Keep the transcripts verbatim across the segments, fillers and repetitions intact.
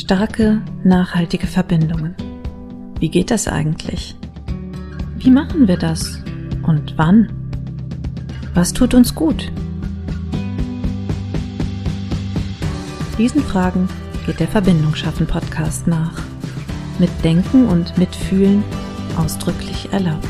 Starke, nachhaltige Verbindungen. Wie geht das eigentlich? Wie machen wir das? Und wann? Was tut uns gut? Diesen Fragen geht der Verbindung schaffen Podcast nach. Mit Denken und Mitfühlen ausdrücklich erlaubt.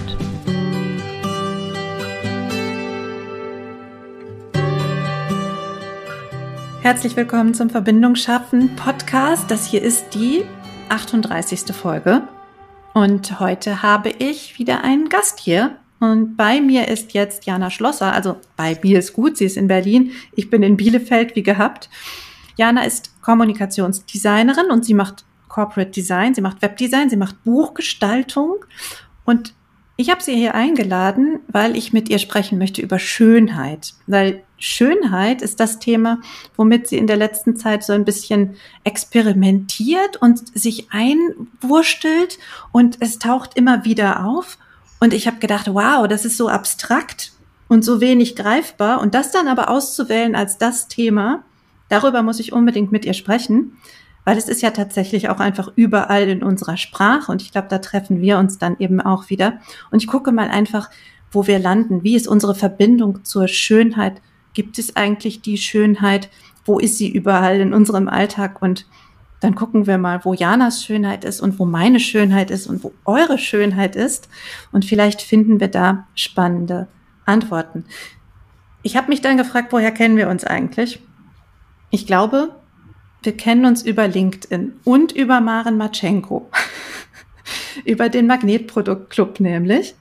Herzlich willkommen zum Verbindung schaffen Podcast. Das hier ist die achtunddreißigste Folge. Und heute habe ich wieder einen Gast hier. Und bei mir ist jetzt Jana Schlosser. Also bei mir ist gut, sie ist in Berlin. Ich bin in Bielefeld, wie gehabt. Jana ist Kommunikationsdesignerin und sie macht Corporate Design, sie macht Webdesign, sie macht Buchgestaltung. Und ich habe sie hier eingeladen, weil ich mit ihr sprechen möchte über Schönheit. Weil Schönheit ist das Thema, womit sie in der letzten Zeit so ein bisschen experimentiert und sich einwurstelt. Und es taucht immer wieder auf. Und ich habe gedacht, wow, das ist so abstrakt und so wenig greifbar. Und das dann aber auszuwählen als das Thema, darüber muss ich unbedingt mit ihr sprechen. Weil es ist ja tatsächlich auch einfach überall in unserer Sprache und ich glaube, da treffen wir uns dann eben auch wieder. Und ich gucke mal einfach, wo wir landen. Wie ist unsere Verbindung zur Schönheit? Gibt es eigentlich die Schönheit? Wo ist sie überall in unserem Alltag? Und dann gucken wir mal, wo Janas Schönheit ist und wo meine Schönheit ist und wo eure Schönheit ist. Und vielleicht finden wir da spannende Antworten. Ich habe mich dann gefragt, woher kennen wir uns eigentlich? Ich glaube, wir kennen uns über LinkedIn und über Maren Matschenko, über den Magnetproduktclub nämlich.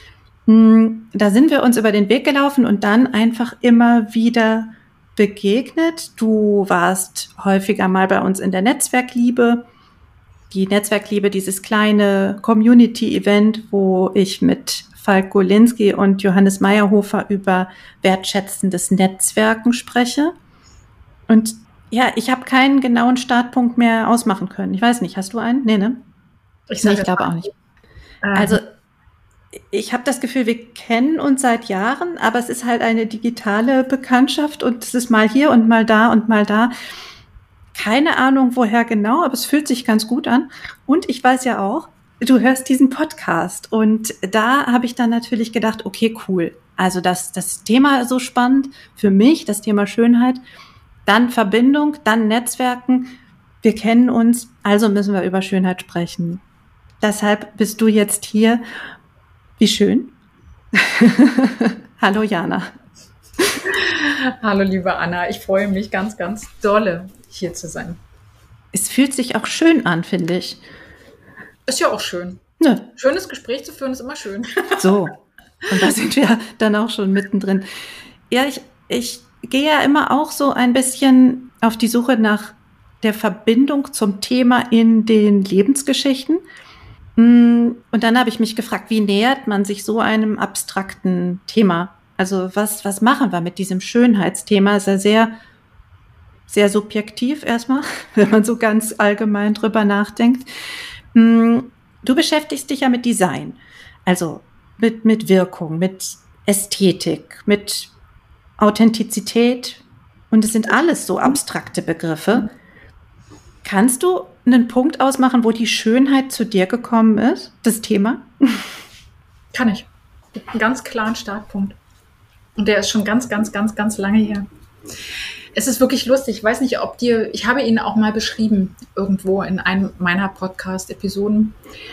Da sind wir uns über den Weg gelaufen und dann einfach immer wieder begegnet. Du warst häufiger mal bei uns in der Netzwerkliebe. Die Netzwerkliebe, dieses kleine Community-Event, wo ich mit Falk Golinski und Johannes Meyerhofer über wertschätzendes Netzwerken spreche. Und ja, ich habe keinen genauen Startpunkt mehr ausmachen können. Ich weiß nicht, hast du einen? Nee, ne? Ich, nee, ich glaube auch nicht. Ähm. Also ich habe das Gefühl, wir kennen uns seit Jahren, aber es ist halt eine digitale Bekanntschaft und es ist mal hier und mal da und mal da. Keine Ahnung, woher genau, aber es fühlt sich ganz gut an. Und ich weiß ja auch, du hörst diesen Podcast und da habe ich dann natürlich gedacht, okay, cool. Also das, das Thema ist so spannend für mich, das Thema Schönheit. Dann Verbindung, dann Netzwerken. Wir kennen uns, also müssen wir über Schönheit sprechen. Deshalb bist du jetzt hier. Wie schön. Hallo Jana. Hallo liebe Anna, ich freue mich ganz, ganz dolle, hier zu sein. Es fühlt sich auch schön an, finde ich. Ist ja auch schön. Ne. Schönes Gespräch zu führen ist immer schön. So, und da sind wir dann auch schon mittendrin. Ja, ich, ich gehe ja immer auch so ein bisschen auf die Suche nach der Verbindung zum Thema in den Lebensgeschichten. Und dann habe ich mich gefragt, wie nähert man sich so einem abstrakten Thema? Also was, was machen wir mit diesem Schönheitsthema? Ist ja sehr, sehr subjektiv erstmal, wenn man so ganz allgemein drüber nachdenkt. Du beschäftigst dich ja mit Design, also mit, mit Wirkung, mit Ästhetik, mit Authentizität und es sind alles so abstrakte Begriffe. Kannst du einen Punkt ausmachen, wo die Schönheit zu dir gekommen ist, das Thema? Kann ich. Einen ganz klaren Startpunkt. Und der ist schon ganz, ganz, ganz, ganz lange her. Es ist wirklich lustig. Ich weiß nicht, ob dir, ich habe ihn auch mal beschrieben, irgendwo in einem meiner Podcast-Episoden.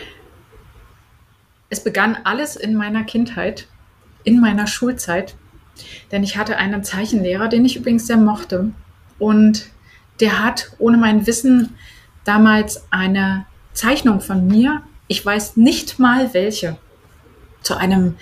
Es begann alles in meiner Kindheit, in meiner Schulzeit. Denn ich hatte einen Zeichenlehrer, den ich übrigens sehr mochte. Und der hat ohne mein Wissen damals eine Zeichnung von mir, ich weiß nicht mal welche, zu einem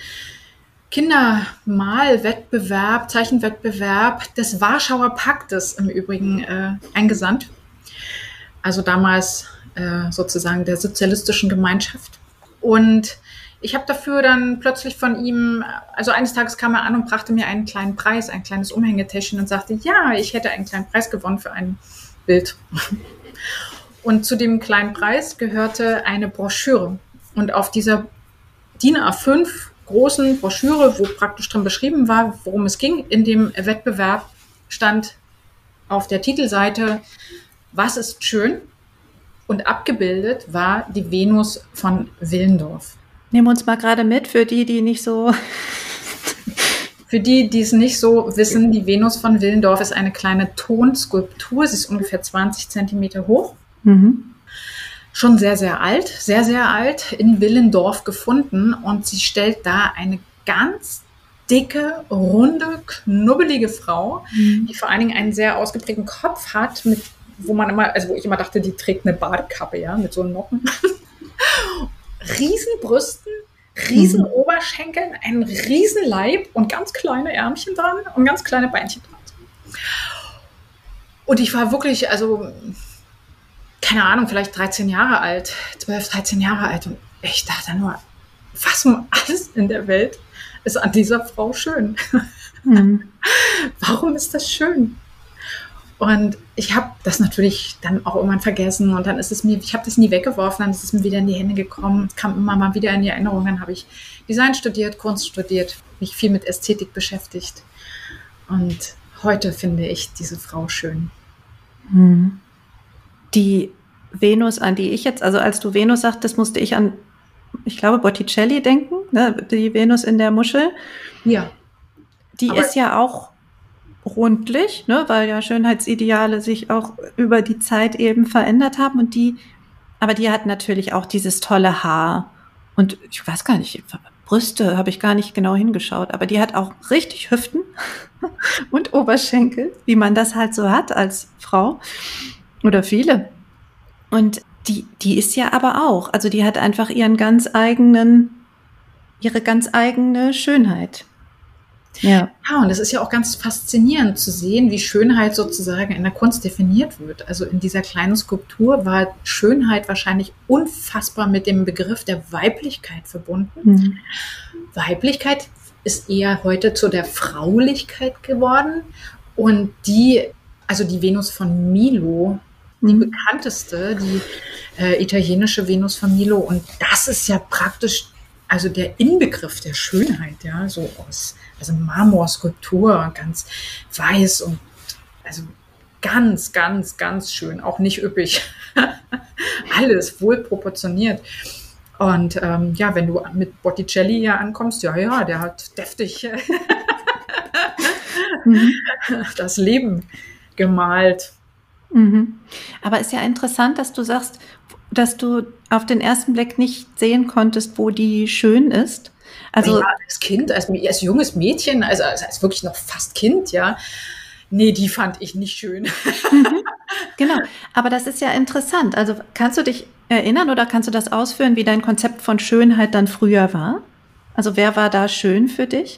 Kindermalwettbewerb, Zeichenwettbewerb des Warschauer Paktes im Übrigen äh, eingesandt. Also damals äh, sozusagen der sozialistischen Gemeinschaft. Und ich habe dafür dann plötzlich von ihm, also eines Tages kam er an und brachte mir einen kleinen Preis, ein kleines Umhängetäschchen und sagte, ja, ich hätte einen kleinen Preis gewonnen für ein Bild. Und zu dem kleinen Preis gehörte eine Broschüre. Und auf dieser D I N A fünf großen Broschüre, wo praktisch drin beschrieben war, worum es ging in dem Wettbewerb, stand auf der Titelseite, was ist schön? Und abgebildet war die Venus von Willendorf. Nehmen wir uns mal gerade mit, für die, die nicht so... Für die, die es nicht so wissen, die Venus von Willendorf ist eine kleine Tonskulptur. Sie ist ungefähr zwanzig Zentimeter hoch. Mhm. Schon sehr, sehr alt, sehr, sehr alt, in Willendorf gefunden. Und sie stellt da eine ganz dicke, runde, knubbelige Frau, mhm. die vor allen Dingen einen sehr ausgeprägten Kopf hat, mit, wo man immer, also wo ich immer dachte, die trägt eine Badekappe, ja, mit so Noppen. Riesenbrüsten, riesen mhm. Oberschenkeln, einen riesen Leib und ganz kleine Ärmchen dran und ganz kleine Beinchen dran. Und ich war wirklich, also, keine Ahnung, vielleicht dreizehn Jahre alt, zwölf, dreizehn Jahre alt. Und ich dachte nur, was um alles in der Welt ist an dieser Frau schön? Mhm. Warum ist das schön? Und ich habe das natürlich dann auch irgendwann vergessen und dann ist es mir, ich habe das nie weggeworfen, dann ist es mir wieder in die Hände gekommen, kam immer mal wieder in die Erinnerung, dann habe ich Design studiert, Kunst studiert, mich viel mit Ästhetik beschäftigt und heute finde ich diese Frau schön. Die Venus, an die ich jetzt, also als du Venus sagtest, musste ich an, ich glaube, Botticelli denken, ne? Die Venus in der Muschel. Ja. Die Aber ist ja auch rundlich, ne, weil ja Schönheitsideale sich auch über die Zeit eben verändert haben und die, aber die hat natürlich auch dieses tolle Haar und ich weiß gar nicht, Brüste habe ich gar nicht genau hingeschaut, aber die hat auch richtig Hüften und Oberschenkel, wie man das halt so hat als Frau oder viele. Und die, die ist ja aber auch, also die hat einfach ihren ganz eigenen, ihre ganz eigene Schönheit. Ja. Ja, und es ist ja auch ganz faszinierend zu sehen, wie Schönheit sozusagen in der Kunst definiert wird. Also in dieser kleinen Skulptur war Schönheit wahrscheinlich unfassbar mit dem Begriff der Weiblichkeit verbunden. Mhm. Weiblichkeit ist eher heute zu der Fraulichkeit geworden und die, also die Venus von Milo, die mhm. bekannteste, die äh, italienische Venus von Milo und das ist ja praktisch also der Inbegriff der Schönheit, ja, so aus, also Marmorskulptur, ganz weiß und also ganz, ganz, ganz schön, auch nicht üppig. Alles wohl proportioniert. Und ähm, ja, wenn du mit Botticelli hier ankommst, ja, ja, der hat deftig mhm. das Leben gemalt. Mhm. Aber ist ja interessant, dass du sagst, dass du auf den ersten Blick nicht sehen konntest, wo die schön ist. Also ja, als Kind, als, als junges Mädchen, also als, als wirklich noch fast Kind, ja. Nee, die fand ich nicht schön. Mhm, genau, aber das ist ja interessant. Also kannst du dich erinnern oder kannst du das ausführen, wie dein Konzept von Schönheit dann früher war? Also wer war da schön für dich?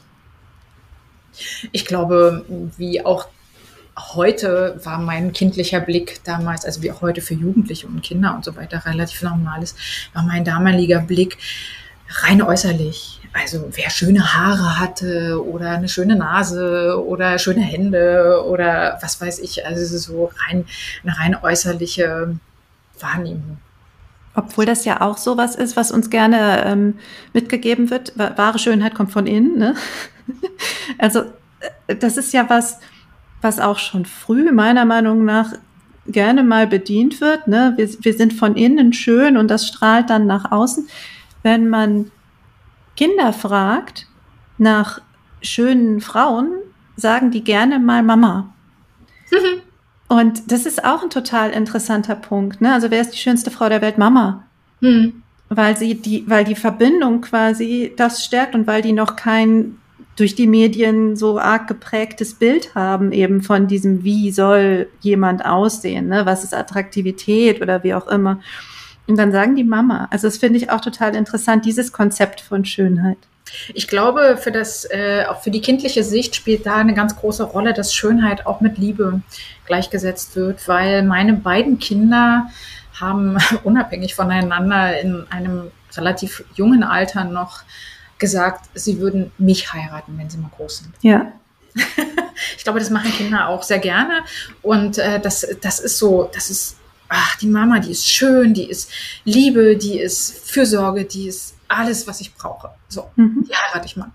Ich glaube, wie auch heute war mein kindlicher Blick damals, also wie auch heute für Jugendliche und Kinder und so weiter relativ normal ist, war mein damaliger Blick rein äußerlich. Also wer schöne Haare hatte oder eine schöne Nase oder schöne Hände oder was weiß ich, also es ist so rein, eine rein äußerliche Wahrnehmung. Obwohl das ja auch sowas ist, was uns gerne ähm, mitgegeben wird. Wahre Schönheit kommt von innen, ne? Also das ist ja was, was auch schon früh meiner Meinung nach gerne mal bedient wird. Ne? Wir, wir sind von innen schön und das strahlt dann nach außen. Wenn man Kinder fragt nach schönen Frauen, sagen die gerne mal Mama. Mhm. Und das ist auch ein total interessanter Punkt. Ne? Also wer ist die schönste Frau der Welt? Mama. Mhm. Weil sie die, weil die Verbindung quasi das stärkt und weil die noch kein durch die Medien so arg geprägtes Bild haben, eben von diesem, wie soll jemand aussehen, ne? Was ist Attraktivität oder wie auch immer. Und dann sagen die Mama. Also das finde ich auch total interessant, dieses Konzept von Schönheit. Ich glaube, für das, äh, auch für die kindliche Sicht spielt da eine ganz große Rolle, dass Schönheit auch mit Liebe gleichgesetzt wird, weil meine beiden Kinder haben unabhängig voneinander in einem relativ jungen Alter noch gesagt, sie würden mich heiraten, wenn sie mal groß sind. Ja. Ich glaube, das machen Kinder auch sehr gerne. Und äh, das, das ist so, das ist, ach, die Mama, die ist schön, die ist Liebe, die ist Fürsorge, die ist alles, was ich brauche. So, mhm. Die heirate ich mal.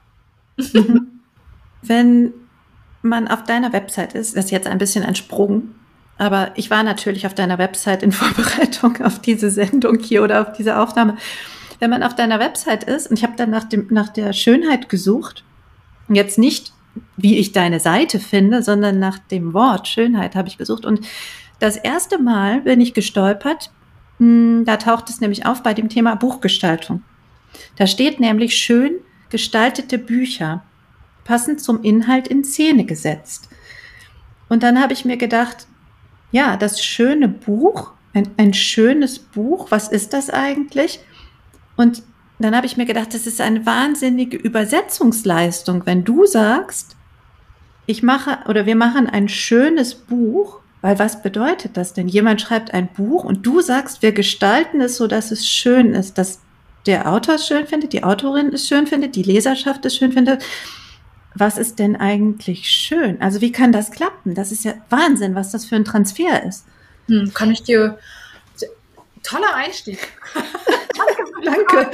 Mhm. Wenn man auf deiner Website ist, das ist jetzt ein bisschen ein Sprung, Aber ich war natürlich auf deiner Website in Vorbereitung auf diese Sendung hier oder auf diese Aufnahme. Wenn man auf deiner Website ist, und ich habe dann nach dem, nach der Schönheit gesucht, jetzt nicht, wie ich deine Seite finde, sondern nach dem Wort Schönheit habe ich gesucht. Und das erste Mal bin ich gestolpert, mh, da taucht es nämlich auf bei dem Thema Buchgestaltung. Da steht nämlich schön gestaltete Bücher, passend zum Inhalt in Szene gesetzt. Und dann habe ich mir gedacht, ja, das schöne Buch, ein, ein schönes Buch, was ist das eigentlich? Und dann habe ich mir gedacht, das ist eine wahnsinnige Übersetzungsleistung, wenn du sagst, ich mache oder wir machen ein schönes Buch, weil was bedeutet das denn? Jemand schreibt ein Buch und du sagst, wir gestalten es so, dass es schön ist, dass der Autor es schön findet, die Autorin es schön findet, die Leserschaft es schön findet. Was ist denn eigentlich schön? Also wie kann das klappen? Das ist ja Wahnsinn, was das für ein Transfer ist. Hm, kann ich dir... Toller Einstieg. Danke.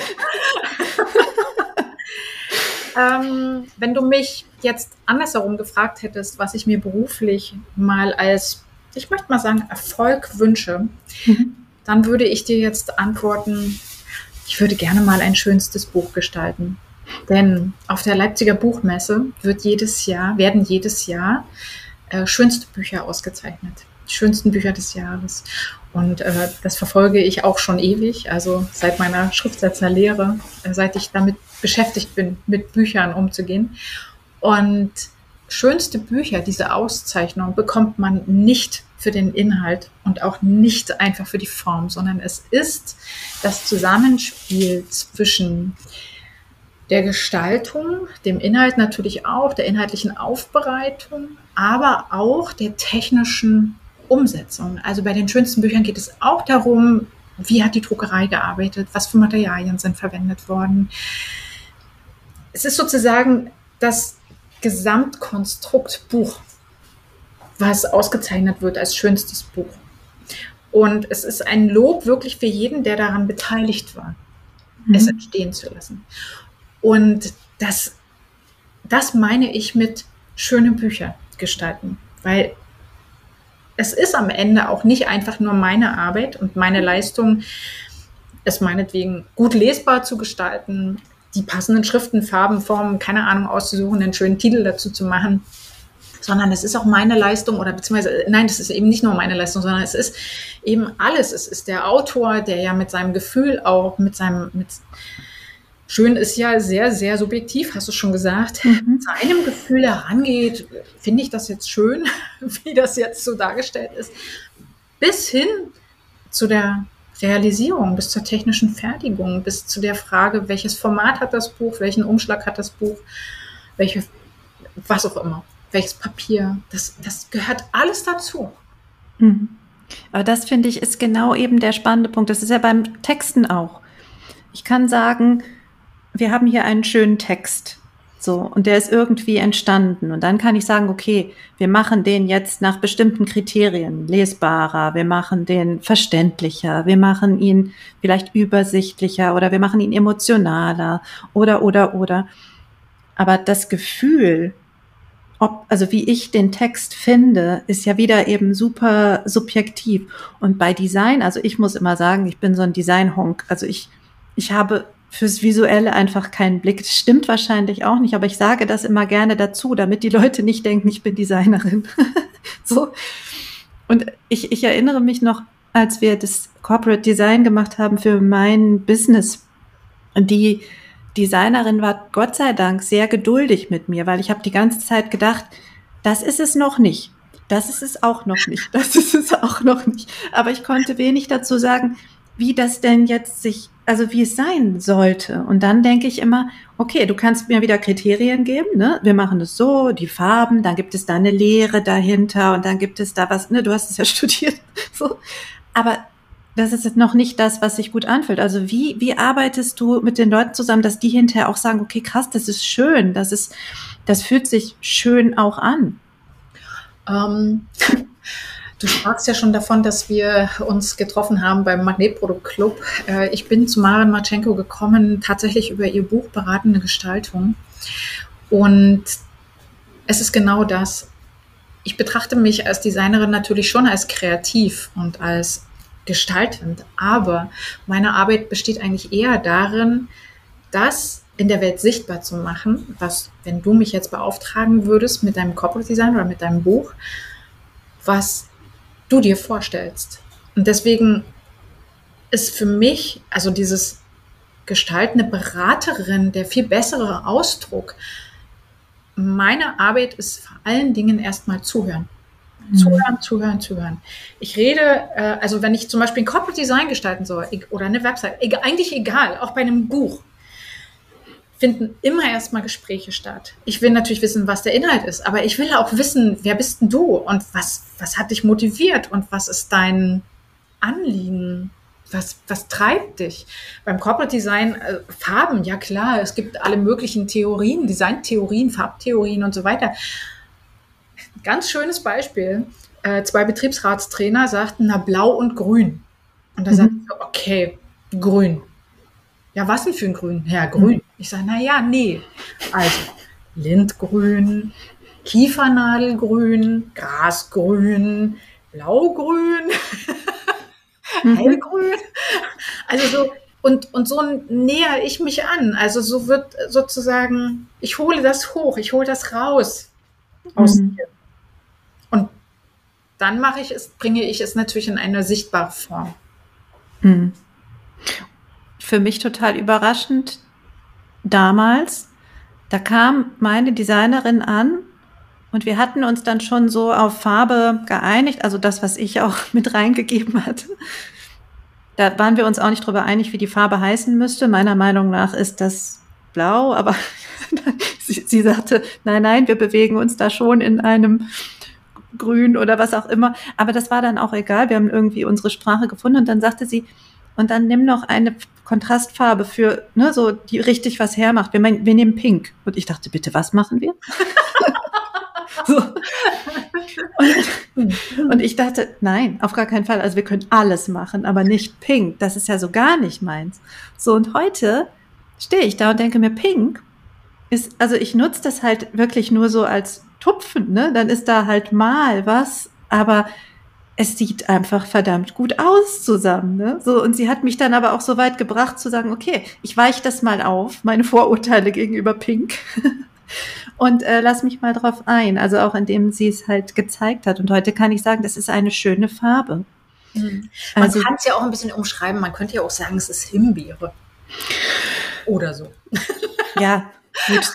ähm, wenn du mich jetzt andersherum gefragt hättest, was ich mir beruflich mal als, ich möchte mal sagen, Erfolg wünsche, mhm. dann würde ich dir jetzt antworten, ich würde gerne mal ein schönstes Buch gestalten. Denn auf der Leipziger Buchmesse wird jedes Jahr, werden jedes Jahr äh, schönste Bücher ausgezeichnet. Die schönsten Bücher des Jahres. Und äh, das verfolge ich auch schon ewig, also seit meiner Schriftsetzerlehre, äh, seit ich damit beschäftigt bin, mit Büchern umzugehen. Und schönste Bücher, diese Auszeichnung, bekommt man nicht für den Inhalt und auch nicht einfach für die Form, sondern es ist das Zusammenspiel zwischen der Gestaltung, dem Inhalt natürlich auch, der inhaltlichen Aufbereitung, aber auch der technischen Umsetzung. Also bei den schönsten Büchern geht es auch darum, wie hat die Druckerei gearbeitet, was für Materialien sind verwendet worden. Es ist sozusagen das Gesamtkonstrukt Buch, was ausgezeichnet wird als schönstes Buch. Und es ist ein Lob wirklich für jeden, der daran beteiligt war, mhm. es entstehen zu lassen. Und das, das meine ich mit schöne Bücher gestalten, weil es ist am Ende auch nicht einfach nur meine Arbeit und meine Leistung, es meinetwegen gut lesbar zu gestalten, die passenden Schriften, Farben, Formen, keine Ahnung, auszusuchen, einen schönen Titel dazu zu machen, sondern es ist auch meine Leistung oder beziehungsweise, nein, das ist eben nicht nur meine Leistung, sondern es ist eben alles. Es ist der Autor, der ja mit seinem Gefühl auch, mit seinem, mit schön ist ja sehr, sehr subjektiv, hast du schon gesagt, mhm. seinem Gefühl herangeht, finde ich das jetzt schön, wie das jetzt so dargestellt ist, bis hin zu der Realisierung, bis zur technischen Fertigung, bis zu der Frage, welches Format hat das Buch, welchen Umschlag hat das Buch, welche, was auch immer, welches Papier, das, das gehört alles dazu. Mhm. Aber das, finde ich, ist genau eben der spannende Punkt. Das ist ja beim Texten auch. Ich kann sagen, wir haben hier einen schönen Text, so, und der ist irgendwie entstanden. Und dann kann ich sagen, okay, wir machen den jetzt nach bestimmten Kriterien lesbarer, wir machen den verständlicher, wir machen ihn vielleicht übersichtlicher oder wir machen ihn emotionaler oder, oder, oder. Aber das Gefühl, ob, also wie ich den Text finde, ist ja wieder eben super subjektiv. Und bei Design, also ich muss immer sagen, ich bin so ein Design-Honk. Also ich, ich habe fürs Visuelle einfach keinen Blick. Das stimmt wahrscheinlich auch nicht, aber ich sage das immer gerne dazu, damit die Leute nicht denken, ich bin Designerin. So. Und ich, ich erinnere mich noch, als wir das Corporate Design gemacht haben für mein Business. Die Designerin war Gott sei Dank sehr geduldig mit mir, weil ich habe die ganze Zeit gedacht, das ist es noch nicht. Das ist es auch noch nicht. Das ist es auch noch nicht. Aber ich konnte wenig dazu sagen, wie das denn jetzt sich, also wie es sein sollte. Und dann denke ich immer, okay, du kannst mir wieder Kriterien geben, ne? Wir machen es so, die Farben, dann gibt es da eine Lehre dahinter und dann gibt es da was, ne? Du hast es ja studiert, so. Aber das ist jetzt noch nicht das, was sich gut anfühlt. Also wie, wie arbeitest du mit den Leuten zusammen, dass die hinterher auch sagen, okay, krass, das ist schön, das ist, das fühlt sich schön auch an? Ähm, du sprachst ja schon davon, dass wir uns getroffen haben beim Magnetprodukt Club. Äh, ich bin zu Maren Marchenko gekommen, tatsächlich über ihr Buch Beratende Gestaltung. Und es ist genau das. ich betrachte mich als Designerin natürlich schon als kreativ und als gestaltend, aber meine Arbeit besteht eigentlich eher darin, das in der Welt sichtbar zu machen, was, wenn du mich jetzt beauftragen würdest mit deinem Corporate Design oder mit deinem Buch, was du dir vorstellst. Und deswegen ist für mich, also dieses Gestalten, eine Beraterin, der viel bessere Ausdruck. Meine Arbeit ist vor allen Dingen erstmal zuhören. Mhm. Zuhören, zuhören, zuhören. Ich rede, äh, also wenn ich zum Beispiel ein Corporate Design gestalten soll oder eine Website, egal, eigentlich egal, auch bei einem Buch, finden immer erstmal Gespräche statt. Ich will natürlich wissen, was der Inhalt ist, aber ich will auch wissen, wer bist denn du und was, was hat dich motiviert und was ist dein Anliegen? Was, was treibt dich? Beim Corporate Design, äh, Farben, ja klar, es gibt alle möglichen Theorien, Designtheorien, Farbtheorien und so weiter. Ganz schönes Beispiel. Äh, zwei Betriebsratstrainer sagten, na, blau und grün. Und da mhm. sagten wir, okay, grün. Ja, was denn für ein Grün? Ja, grün. Mhm. Ich sage, na ja, nee. Also, Lindgrün, Kiefernadelgrün, Grasgrün, Blaugrün, mhm. Hellgrün. Also so, und, und so näher ich mich an. Also so wird sozusagen, ich hole das hoch, ich hole das raus aus mhm. dir. Und dann mache ich es, bringe ich es natürlich in eine sichtbare Form. Mhm. Für mich total überraschend damals, da kam meine Designerin an und wir hatten uns dann schon so auf Farbe geeinigt, also das, was ich auch mit reingegeben hatte. Da waren wir uns auch nicht drüber einig, wie die Farbe heißen müsste. Meiner Meinung nach ist das blau, aber sie, sie sagte, nein, nein, wir bewegen uns da schon in einem Grün oder was auch immer. Aber das war dann auch egal, wir haben irgendwie unsere Sprache gefunden und dann sagte sie, und dann nimm noch eine Kontrastfarbe für, ne, so, die richtig was hermacht. Wir, mein, wir nehmen Pink. Und ich dachte, bitte, was machen wir? so. und, und ich dachte, nein, auf gar keinen Fall. Also wir können alles machen, aber nicht Pink. Das ist ja so gar nicht meins. So, und heute stehe ich da und denke mir, Pink ist, also ich nutze das halt wirklich nur so als Tupfen, ne? Dann ist da halt mal was, aber es sieht einfach verdammt gut aus zusammen, ne? So, und sie hat mich dann aber auch so weit gebracht zu sagen, okay, ich weiche das mal auf, meine Vorurteile gegenüber Pink und äh, lass mich mal drauf ein. Also auch indem sie es halt gezeigt hat. Und heute kann ich sagen, das ist eine schöne Farbe. Mhm. Man also, kann es ja auch ein bisschen umschreiben. Man könnte ja auch sagen, es ist Himbeere. Oder so. Ja, gut.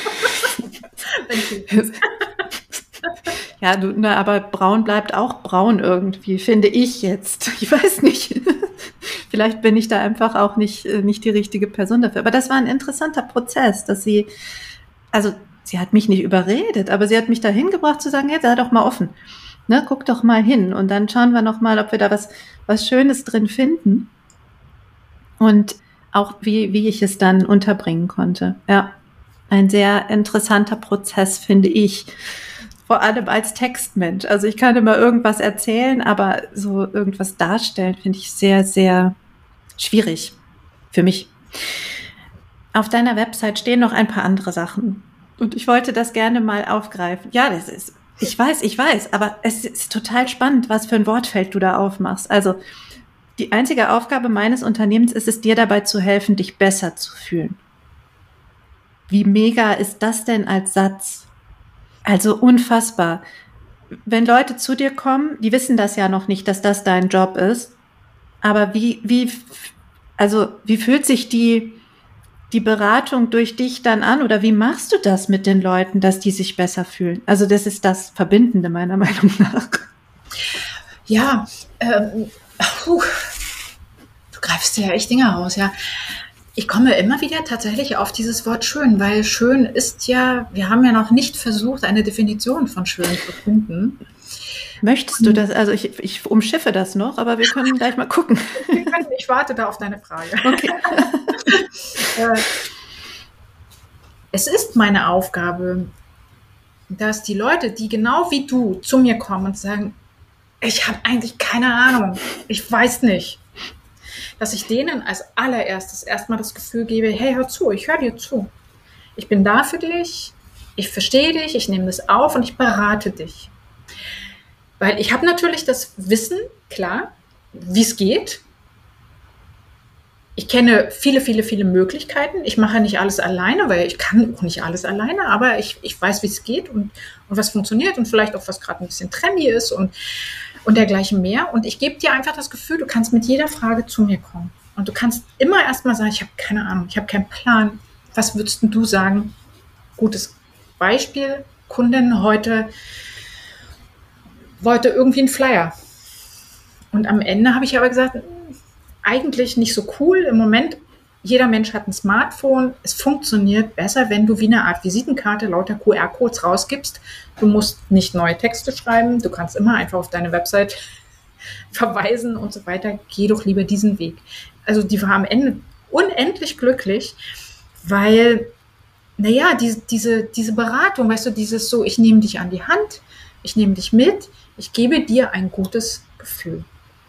Ja, du, na, aber braun bleibt auch braun irgendwie, finde ich jetzt. Ich weiß nicht. Vielleicht bin ich da einfach auch nicht, nicht die richtige Person dafür. Aber das war ein interessanter Prozess, dass sie, also sie hat mich nicht überredet, aber sie hat mich dahin gebracht zu sagen, jetzt sei doch mal offen. Ne, guck doch mal hin und dann schauen wir noch mal, ob wir da was, was Schönes drin finden. Und auch wie, wie ich es dann unterbringen konnte. Ja, ein sehr interessanter Prozess, finde ich. Vor allem als Textmensch. Also ich kann immer irgendwas erzählen, aber so irgendwas darstellen, finde ich sehr, sehr schwierig für mich. Auf deiner Website stehen noch ein paar andere Sachen. Und ich wollte das gerne mal aufgreifen. Ja, das ist, ich weiß, ich weiß, aber es ist total spannend, was für ein Wortfeld du da aufmachst. Also die einzige Aufgabe meines Unternehmens ist es, dir dabei zu helfen, dich besser zu fühlen. Wie mega ist das denn als Satz? Also unfassbar. Wenn Leute zu dir kommen, die wissen das ja noch nicht, dass das dein Job ist. Aber wie, wie, also wie fühlt sich die, die Beratung durch dich dann an? Oder wie machst du das mit den Leuten, dass die sich besser fühlen? Also das ist das Verbindende meiner Meinung nach. Ja, ähm, puh, du greifst ja echt Dinge raus, ja. Ich komme immer wieder tatsächlich auf dieses Wort schön, weil schön ist ja, wir haben ja noch nicht versucht, eine Definition von schön zu finden. Möchtest du das? Also ich, ich umschiffe das noch, aber wir können gleich mal gucken. Ich warte da auf deine Frage. Okay. Es ist meine Aufgabe, dass die Leute, die genau wie du zu mir kommen und sagen, ich habe eigentlich keine Ahnung, ich weiß nicht, dass ich denen als allererstes erstmal das Gefühl gebe, hey, hör zu, ich höre dir zu. Ich bin da für dich, ich verstehe dich, ich nehme das auf und ich berate dich. Weil ich habe natürlich das Wissen, klar, wie es geht. Ich kenne viele, viele, viele Möglichkeiten. Ich mache nicht alles alleine, weil ich kann auch nicht alles alleine, aber ich, ich weiß, wie es geht und, und was funktioniert und vielleicht auch, was gerade ein bisschen trendy ist und, und dergleichen mehr. Und ich gebe dir einfach das Gefühl, du kannst mit jeder Frage zu mir kommen. Und du kannst immer erstmal sagen, ich habe keine Ahnung, ich habe keinen Plan. Was würdest du sagen? Gutes Beispiel, Kundin heute wollte irgendwie einen Flyer. Und am Ende habe ich aber gesagt, eigentlich nicht so cool. Im Moment, jeder Mensch hat ein Smartphone. Es funktioniert besser, wenn du wie eine Art Visitenkarte lauter Q R-Codes rausgibst. Du musst nicht neue Texte schreiben. Du kannst immer einfach auf deine Website verweisen und so weiter. Geh doch lieber diesen Weg. Also die war am Ende unendlich glücklich, weil, naja, diese, diese, diese Beratung, weißt du, dieses so, ich nehme dich an die Hand, ich nehme dich mit, ich gebe dir ein gutes Gefühl.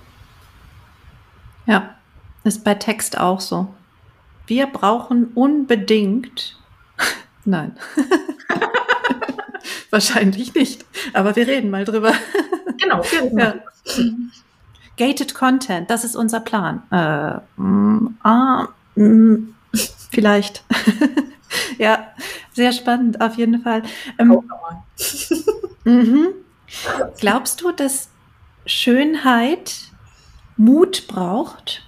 Ja, ist bei Text auch so. Wir brauchen unbedingt, nein, wahrscheinlich nicht, aber wir reden mal drüber. Genau, wir reden mal drüber. Gated Content, das ist unser Plan. Äh, mm, ah, mm, vielleicht. Ja, sehr spannend auf jeden Fall. Ähm, mhm. Glaubst du, dass Schönheit Mut braucht?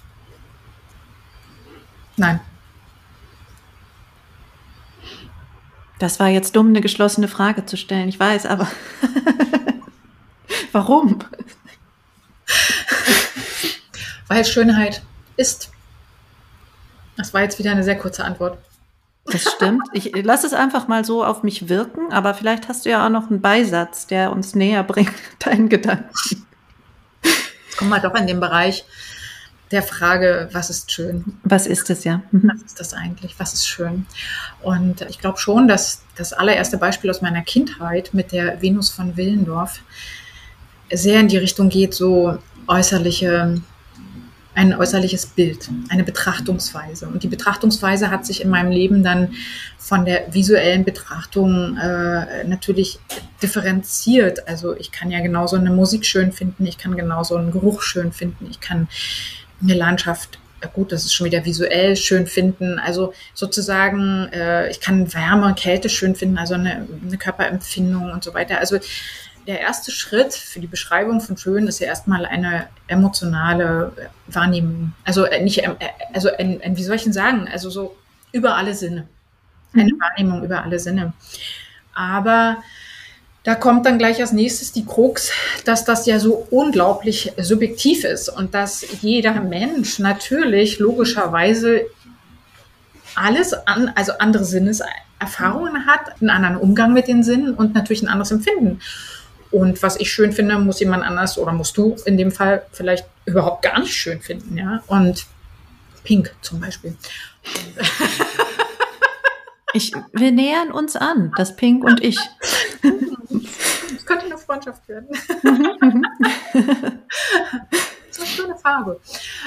Nein. Das war jetzt dumm, eine geschlossene Frage zu stellen, ich weiß, aber warum? Weil Schönheit ist. Das war jetzt wieder eine sehr kurze Antwort. Das stimmt. Ich lasse es einfach mal so auf mich wirken, aber vielleicht hast du ja auch noch einen Beisatz, der uns näher bringt, deinen Gedanken. Jetzt kommen wir doch in den Bereich der Frage, was ist schön? Was ist es, ja? Mhm. Was ist das eigentlich? Was ist schön? Und ich glaube schon, dass das allererste Beispiel aus meiner Kindheit mit der Venus von Willendorf sehr in die Richtung geht, so äußerliche, ein äußerliches Bild, eine Betrachtungsweise. Und die Betrachtungsweise hat sich in meinem Leben dann von der visuellen Betrachtung äh, natürlich differenziert. Also ich kann ja genauso eine Musik schön finden, ich kann genauso einen Geruch schön finden, ich kann eine Landschaft, gut, das ist schon wieder visuell schön finden, also sozusagen, äh, ich kann Wärme und Kälte schön finden, also eine, eine Körperempfindung und so weiter. Also der erste Schritt für die Beschreibung von schön ist ja erstmal eine emotionale Wahrnehmung. Also nicht, also ein, ein, wie soll ich denn sagen, also so über alle Sinne. Eine mhm. Wahrnehmung über alle Sinne. Aber da kommt dann gleich als nächstes die Krux, dass das ja so unglaublich subjektiv ist und dass jeder Mensch natürlich logischerweise alles an, also andere Sinneserfahrungen hat, einen anderen Umgang mit den Sinnen und natürlich ein anderes Empfinden. Und was ich schön finde, muss jemand anders oder musst du in dem Fall vielleicht überhaupt gar nicht schön finden, ja. Und Pink zum Beispiel. Ich, wir nähern uns an, das Pink und ich. Das könnte eine Freundschaft werden. So eine schöne Farbe.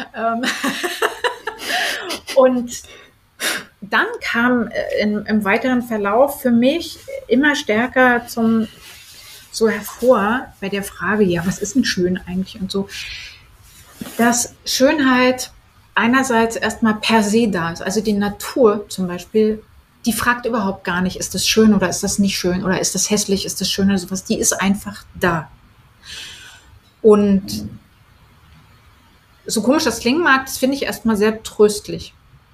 Und dann kam in, im weiteren Verlauf für mich immer stärker zum so hervor bei der Frage, ja, was ist denn schön eigentlich und so, dass Schönheit einerseits erstmal per se da ist. Also die Natur zum Beispiel, die fragt überhaupt gar nicht, ist das schön oder ist das nicht schön oder ist das hässlich, ist das schön oder sowas. Die ist einfach da. Und so komisch das klingen mag, das finde ich erstmal sehr tröstlich.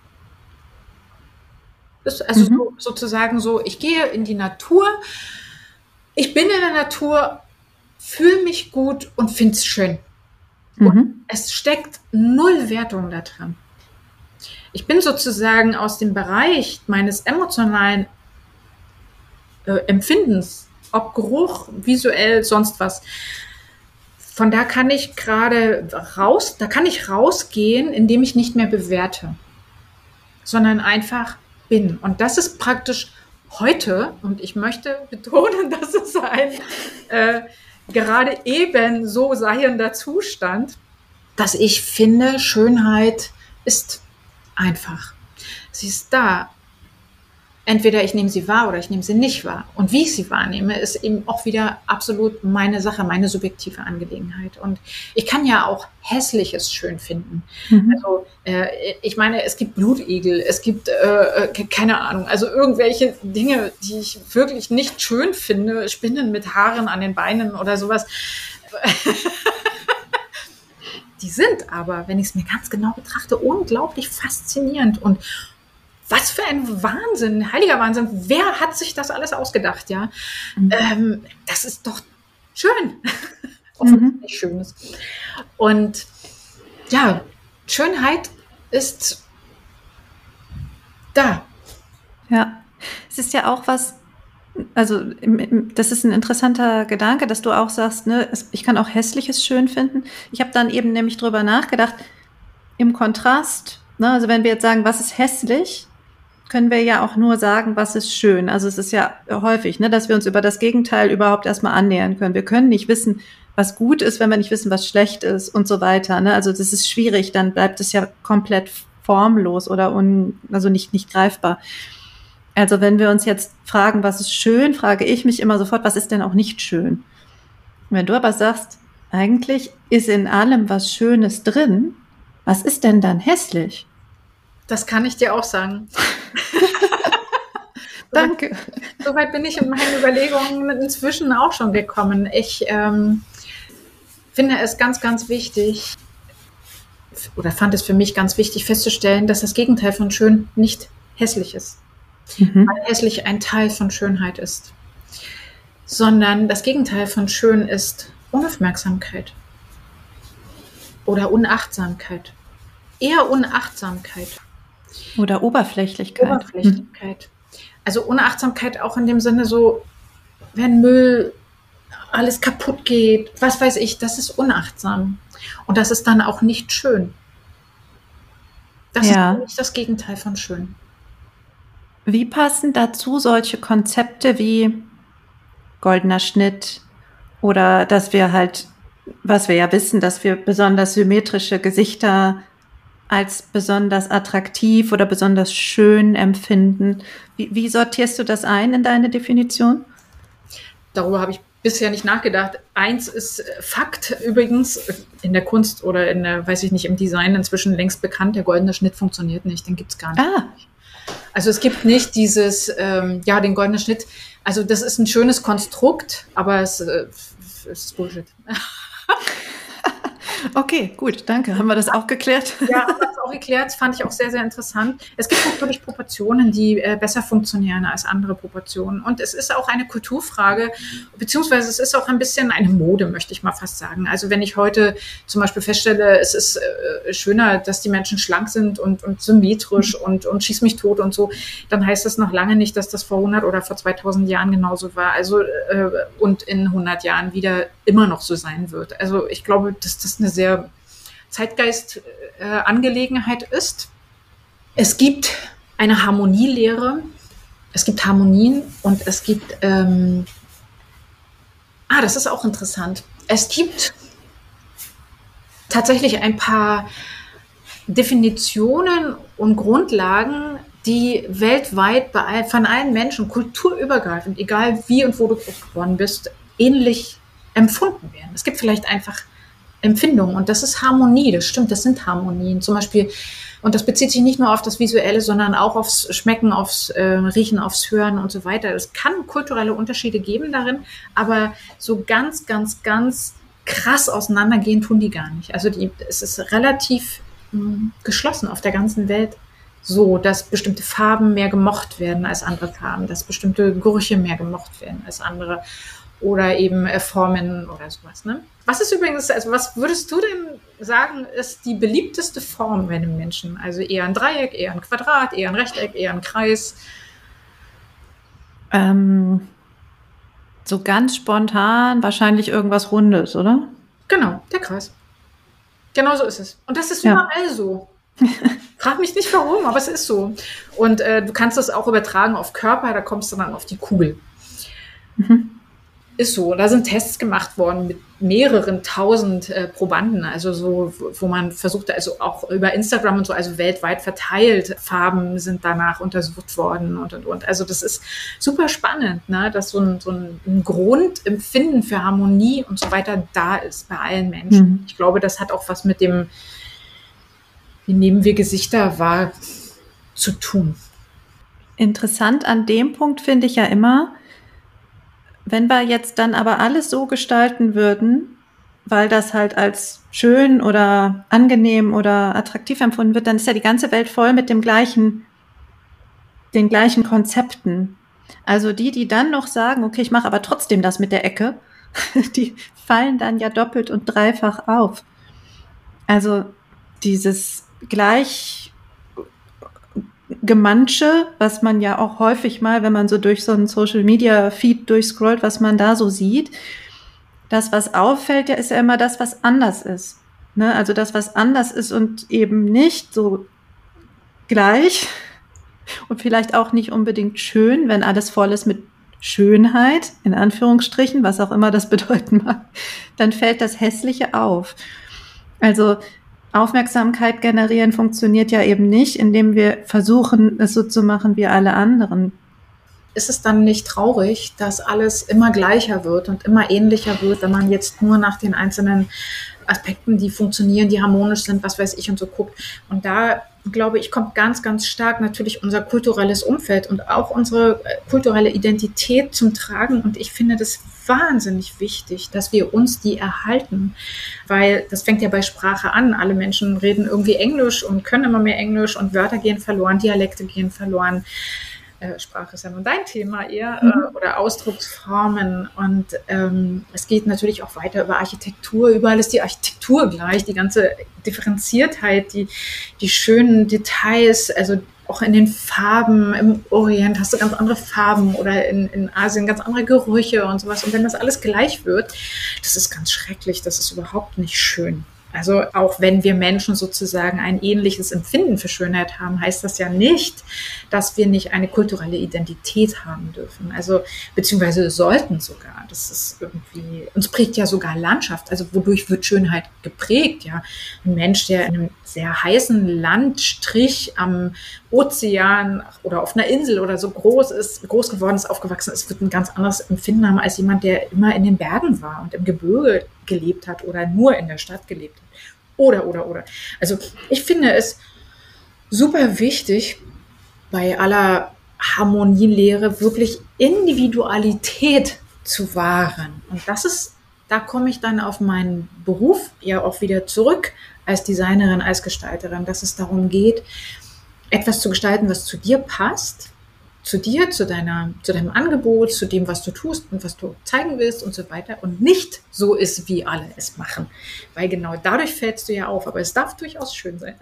Das, also mhm. so, sozusagen so, ich gehe in die Natur, ich bin in der Natur, fühle mich gut und finde es schön. Mhm. Und es steckt null Wertung da dran. Ich bin sozusagen aus dem Bereich meines emotionalen äh, Empfindens, ob Geruch, visuell, sonst was. Von da kann ich gerade raus, da kann ich rausgehen, indem ich nicht mehr bewerte, sondern einfach bin. Und das ist praktisch heute, und ich möchte betonen, dass es ein äh, gerade eben so seiender Zustand, dass ich finde, Schönheit ist einfach. Sie ist da. Entweder ich nehme sie wahr oder ich nehme sie nicht wahr. Und wie ich sie wahrnehme, ist eben auch wieder absolut meine Sache, meine subjektive Angelegenheit. Und ich kann ja auch Hässliches schön finden. Mhm. Also äh, ich meine, es gibt Blutegel, es gibt, äh, keine Ahnung, also irgendwelche Dinge, die ich wirklich nicht schön finde, Spinnen mit Haaren an den Beinen oder sowas. Die sind aber, wenn ich es mir ganz genau betrachte, unglaublich faszinierend. Und was für ein Wahnsinn, heiliger Wahnsinn. Wer hat sich das alles ausgedacht, ja? Mhm. Ähm, das ist doch schön. Offensichtlich mhm. Schönes. Und ja, Schönheit ist da. Ja, es ist ja auch was, also das ist ein interessanter Gedanke, dass du auch sagst, ne, ich kann auch Hässliches schön finden. Ich habe dann eben nämlich drüber nachgedacht, im Kontrast, ne, also wenn wir jetzt sagen, was ist hässlich, können wir ja auch nur sagen, was ist schön. Also es ist ja häufig, ne, dass wir uns über das Gegenteil überhaupt erstmal annähern können. Wir können nicht wissen, was gut ist, wenn wir nicht wissen, was schlecht ist und so weiter. Ne? Also das ist schwierig, dann bleibt es ja komplett formlos oder un, also nicht, nicht greifbar. Also wenn wir uns jetzt fragen, was ist schön, frage ich mich immer sofort, was ist denn auch nicht schön? Wenn du aber sagst, eigentlich ist in allem was Schönes drin, was ist denn dann hässlich? Das kann ich dir auch sagen. Danke. Soweit bin ich in meinen Überlegungen inzwischen auch schon gekommen. Ich ähm, finde es ganz, ganz wichtig, oder fand es für mich ganz wichtig festzustellen, dass das Gegenteil von schön nicht hässlich ist. Mhm. Weil hässlich ein Teil von Schönheit ist. Sondern das Gegenteil von schön ist Unaufmerksamkeit oder Unachtsamkeit. Eher Unachtsamkeit. Oder Oberflächlichkeit. Oberflächlichkeit. Also Unachtsamkeit auch in dem Sinne so, wenn Müll, alles kaputt geht, was weiß ich, das ist unachtsam. Und das ist dann auch nicht schön. Das ja. ist nicht das Gegenteil von schön. Wie passen dazu solche Konzepte wie goldener Schnitt oder dass wir halt, was wir ja wissen, dass wir besonders symmetrische Gesichter als besonders attraktiv oder besonders schön empfinden. Wie, wie sortierst du das ein in deine Definition? Darüber habe ich bisher nicht nachgedacht. Eins ist Fakt übrigens in der Kunst oder in der, weiß ich nicht, im Design inzwischen längst bekannt, der goldene Schnitt funktioniert nicht, den gibt es gar nicht. Ah. Also es gibt nicht dieses, ähm, ja, den goldenen Schnitt. Also das ist ein schönes Konstrukt, aber es, äh, es ist Bullshit. Okay, gut, danke. Haben wir das auch geklärt? Ja, haben wir das auch geklärt. Das fand ich auch sehr, sehr interessant. Es gibt natürlich Proportionen, die äh, besser funktionieren als andere Proportionen. Und es ist auch eine Kulturfrage, beziehungsweise es ist auch ein bisschen eine Mode, möchte ich mal fast sagen. Also wenn ich heute zum Beispiel feststelle, es ist äh, schöner, dass die Menschen schlank sind und, und symmetrisch und, und schieß mich tot und so, dann heißt das noch lange nicht, dass das vor hundert oder vor zweitausend Jahren genauso war. Also äh, und in hundert Jahren wieder immer noch so sein wird. Also ich glaube, dass das eine sehr Zeitgeist-Angelegenheit äh, ist. Es gibt eine Harmonielehre, es gibt Harmonien und es gibt, ähm, ah, das ist auch interessant, es gibt tatsächlich ein paar Definitionen und Grundlagen, die weltweit bei all, von allen Menschen kulturübergreifend, egal wie und wo du groß geworden bist, ähnlich empfunden werden. Es gibt vielleicht einfach Empfindungen und das ist Harmonie, das stimmt, das sind Harmonien. Zum Beispiel, und das bezieht sich nicht nur auf das Visuelle, sondern auch aufs Schmecken, aufs äh, Riechen, aufs Hören und so weiter. Es kann kulturelle Unterschiede geben darin, aber so ganz, ganz, ganz krass auseinandergehen tun die gar nicht. Also die, es ist relativ mh, geschlossen auf der ganzen Welt so, dass bestimmte Farben mehr gemocht werden als andere Farben, dass bestimmte Gerüche mehr gemocht werden als andere oder eben äh, Formen oder sowas. Ne? Was ist übrigens, also was würdest du denn sagen, ist die beliebteste Form bei einem Menschen? Also eher ein Dreieck, eher ein Quadrat, eher ein Rechteck, eher ein Kreis? Ähm, so ganz spontan wahrscheinlich irgendwas Rundes, oder? Genau, der Kreis. Genau so ist es. Und das ist ja überall so. Frag mich nicht warum, aber es ist so. Und äh, du kannst das auch übertragen auf Körper, da kommst du dann auf die Kugel. Mhm. Ist so. Da sind Tests gemacht worden mit mehreren tausend äh, Probanden, also so, wo man versuchte, also auch über Instagram und so, also weltweit verteilt, Farben sind danach untersucht worden und, und, und. Also das ist super spannend, ne, dass so ein, so ein Grundempfinden für Harmonie und so weiter da ist bei allen Menschen. Mhm. Ich glaube, das hat auch was mit dem, wie nehmen wir Gesichter wahr, zu tun. Interessant an dem Punkt finde ich ja immer, wenn wir jetzt dann aber alles so gestalten würden, weil das halt als schön oder angenehm oder attraktiv empfunden wird, dann ist ja die ganze Welt voll mit dem gleichen, den gleichen Konzepten. Also die, die dann noch sagen, okay, ich mache aber trotzdem das mit der Ecke, die fallen dann ja doppelt und dreifach auf. Also dieses gleich Gemansche, was man ja auch häufig mal, wenn man so durch so einen Social-Media-Feed durchscrollt, was man da so sieht, das, was auffällt, ja, ist ja immer das, was anders ist. Ne? Also das, was anders ist und eben nicht so gleich und vielleicht auch nicht unbedingt schön, wenn alles voll ist mit Schönheit, in Anführungsstrichen, was auch immer das bedeuten mag, dann fällt das Hässliche auf. Also Aufmerksamkeit generieren funktioniert ja eben nicht, indem wir versuchen, es so zu machen wie alle anderen. Ist es dann nicht traurig, dass alles immer gleicher wird und immer ähnlicher wird, wenn man jetzt nur nach den einzelnen Aspekten, die funktionieren, die harmonisch sind, was weiß ich und so guckt. Und da, glaube ich, kommt ganz, ganz stark natürlich unser kulturelles Umfeld und auch unsere kulturelle Identität zum Tragen. Und ich finde das wahnsinnig wichtig, dass wir uns die erhalten, weil das fängt ja bei Sprache an. Alle Menschen reden irgendwie Englisch und können immer mehr Englisch und Wörter gehen verloren, Dialekte gehen verloren. Äh, Sprache ist ja nun dein Thema eher, mhm. äh, oder Ausdrucksformen. Und ähm, es geht natürlich auch weiter über Architektur. Überall ist die Architektur gleich, die ganze Differenziertheit, die, die schönen Details, also auch in den Farben. Im Orient hast du ganz andere Farben oder in, in Asien ganz andere Gerüche und sowas. Und wenn das alles gleich wird, das ist ganz schrecklich, das ist überhaupt nicht schön. Also auch wenn wir Menschen sozusagen ein ähnliches Empfinden für Schönheit haben, heißt das ja nicht, dass wir nicht eine kulturelle Identität haben dürfen. Also beziehungsweise sollten sogar. Das ist irgendwie, uns prägt ja sogar Landschaft. Also wodurch wird Schönheit geprägt? Ja, ein Mensch, der in einem sehr heißen Landstrich am Ozean oder auf einer Insel oder so groß ist, groß geworden ist, aufgewachsen ist, wird ein ganz anderes Empfinden haben als jemand, der immer in den Bergen war und im Gebirge gelebt hat oder nur in der Stadt gelebt hat. Oder, oder, oder. Also ich finde es super wichtig, bei aller Harmonielehre wirklich Individualität zu wahren. Und das ist, da komme ich dann auf meinen Beruf ja auch wieder zurück als Designerin, als Gestalterin, dass es darum geht, etwas zu gestalten, was zu dir passt, zu dir, zu deiner, zu deinem Angebot, zu dem, was du tust und was du zeigen willst und so weiter und nicht so ist, wie alle es machen. Weil genau dadurch fällst du ja auf, aber es darf durchaus schön sein.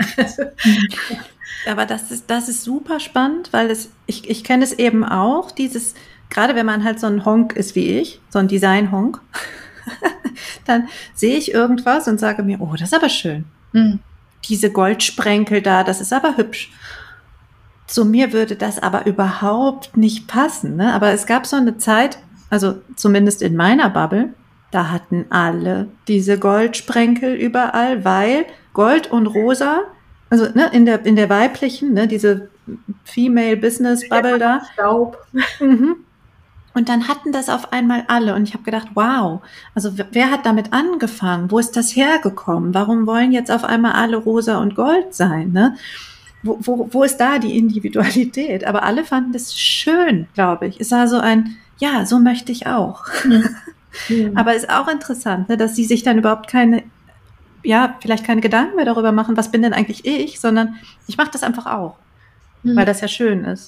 Aber das ist, das ist super spannend, weil es, ich, ich kenne es eben auch, dieses, gerade wenn man halt so ein Honk ist wie ich, so ein Design-Honk, dann sehe ich irgendwas und sage mir, oh, das ist aber schön. Mhm. Diese Goldsprenkel da, das ist aber hübsch. Zu mir würde das aber überhaupt nicht passen, ne? Aber es gab so eine Zeit, also zumindest in meiner Bubble, da hatten alle diese Goldsprenkel überall, weil Gold und Rosa, also ne, in der in der weiblichen, ne, diese Female Business Bubble da. Staub. Mhm. Und dann hatten das auf einmal alle und ich habe gedacht, wow, also wer hat damit angefangen? Wo ist das hergekommen? Warum wollen jetzt auf einmal alle rosa und gold sein, ne? Wo, wo, wo ist da die Individualität? Aber alle fanden das schön, glaube ich. Es war so ein, ja, so möchte ich auch. Mhm. Aber ist auch interessant, ne, dass sie sich dann überhaupt keine, ja, vielleicht keine Gedanken mehr darüber machen, was bin denn eigentlich ich, sondern ich mache das einfach auch, mhm. weil das ja schön ist.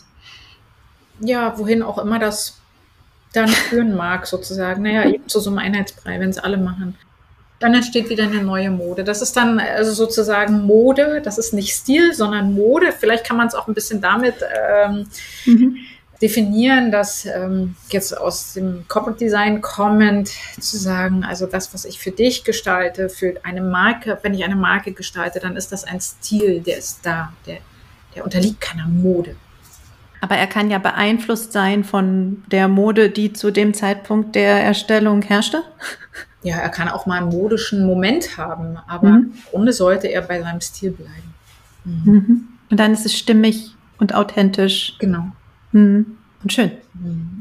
Ja, wohin auch immer das dann führen mag, sozusagen. Naja, eben zu so einem Einheitsbrei, wenn es alle machen. Dann entsteht wieder eine neue Mode. Das ist dann also sozusagen Mode, das ist nicht Stil, sondern Mode. Vielleicht kann man es auch ein bisschen damit ähm, mhm. definieren, dass ähm, jetzt aus dem Corporate Design kommend zu sagen, also das, was ich für dich gestalte, für eine Marke, wenn ich eine Marke gestalte, dann ist das ein Stil, der ist da, der, der unterliegt keiner Mode. Aber er kann ja beeinflusst sein von der Mode, die zu dem Zeitpunkt der Erstellung herrschte? Ja, er kann auch mal einen modischen Moment haben, aber Mhm. im Grunde sollte er bei seinem Stil bleiben. Mhm. Und dann ist es stimmig und authentisch. Genau. Mhm. Und schön. Mhm.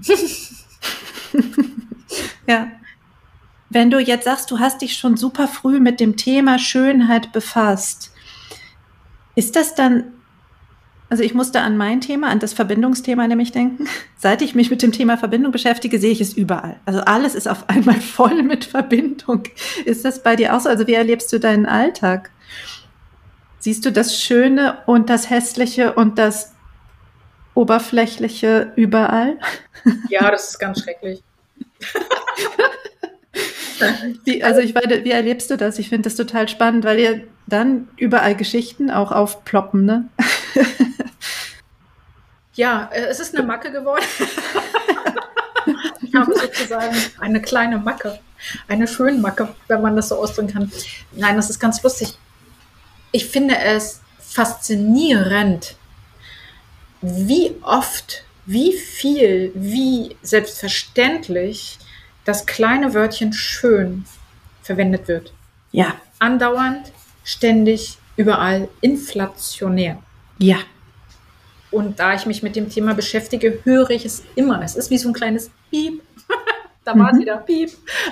Ja. Wenn du jetzt sagst, du hast dich schon super früh mit dem Thema Schönheit befasst, ist das dann, also ich musste an mein Thema, an das Verbindungsthema nämlich denken. Seit ich mich mit dem Thema Verbindung beschäftige, sehe ich es überall. Also alles ist auf einmal voll mit Verbindung. Ist das bei dir auch so? Also wie erlebst du deinen Alltag? Siehst du das Schöne und das Hässliche und das Oberflächliche überall? Ja, das ist ganz schrecklich. Wie, also ich meine, wie erlebst du das? Ich finde das total spannend, weil ja dann überall Geschichten auch aufploppen, ne? Ja, äh, es ist eine Macke geworden. Ich habe sozusagen eine kleine Macke, eine Schönmacke, wenn man das so ausdrücken kann. Nein, das ist ganz lustig. Ich finde es faszinierend, wie oft, wie viel, wie selbstverständlich das kleine Wörtchen schön verwendet wird. Ja. Andauernd, ständig, überall, inflationär. Ja. Und da ich mich mit dem Thema beschäftige, höre ich es immer. Es ist wie so ein kleines Piep. Da war es Mhm. wieder Piep.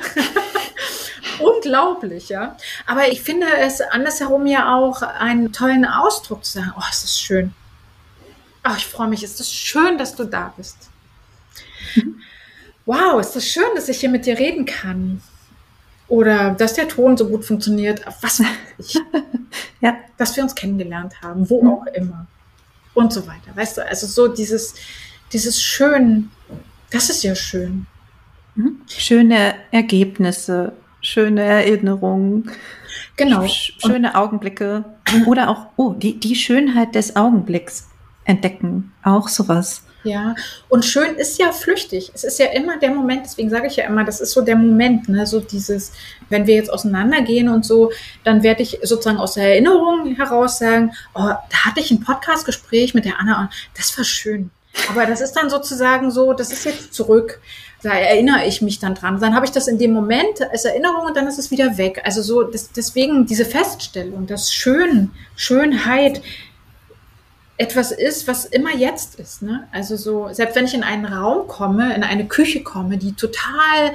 Unglaublich, ja. Aber ich finde es andersherum ja auch einen tollen Ausdruck zu sagen, oh, es ist schön. Oh, ich freue mich, es ist schön, dass du da bist. Mhm. Wow, ist das schön, dass ich hier mit dir reden kann. Oder dass der Ton so gut funktioniert. Was weiß ich. Ja. Dass wir uns kennengelernt haben, wo Mhm. auch immer. Und so weiter. Weißt du, also so dieses, dieses Schön, das ist ja schön. Mhm. Schöne Ergebnisse, schöne Erinnerungen, Genau. sch- schöne Augenblicke oder auch, oh, die, die Schönheit des Augenblicks entdecken. Auch sowas. Ja, und schön ist ja flüchtig. Es ist ja immer der Moment, deswegen sage ich ja immer, das ist so der Moment, ne? So dieses, wenn wir jetzt auseinandergehen und so, dann werde ich sozusagen aus der Erinnerung heraus sagen, oh, da hatte ich ein Podcastgespräch mit der Anna und das war schön. Aber das ist dann sozusagen so, das ist jetzt zurück. Da erinnere ich mich dann dran. Dann habe ich das in dem Moment als Erinnerung und dann ist es wieder weg. Also so, das, deswegen diese Feststellung, dass Schön, Schönheit etwas ist, was immer jetzt ist. Ne? Also so, selbst wenn ich in einen Raum komme, in eine Küche komme, die total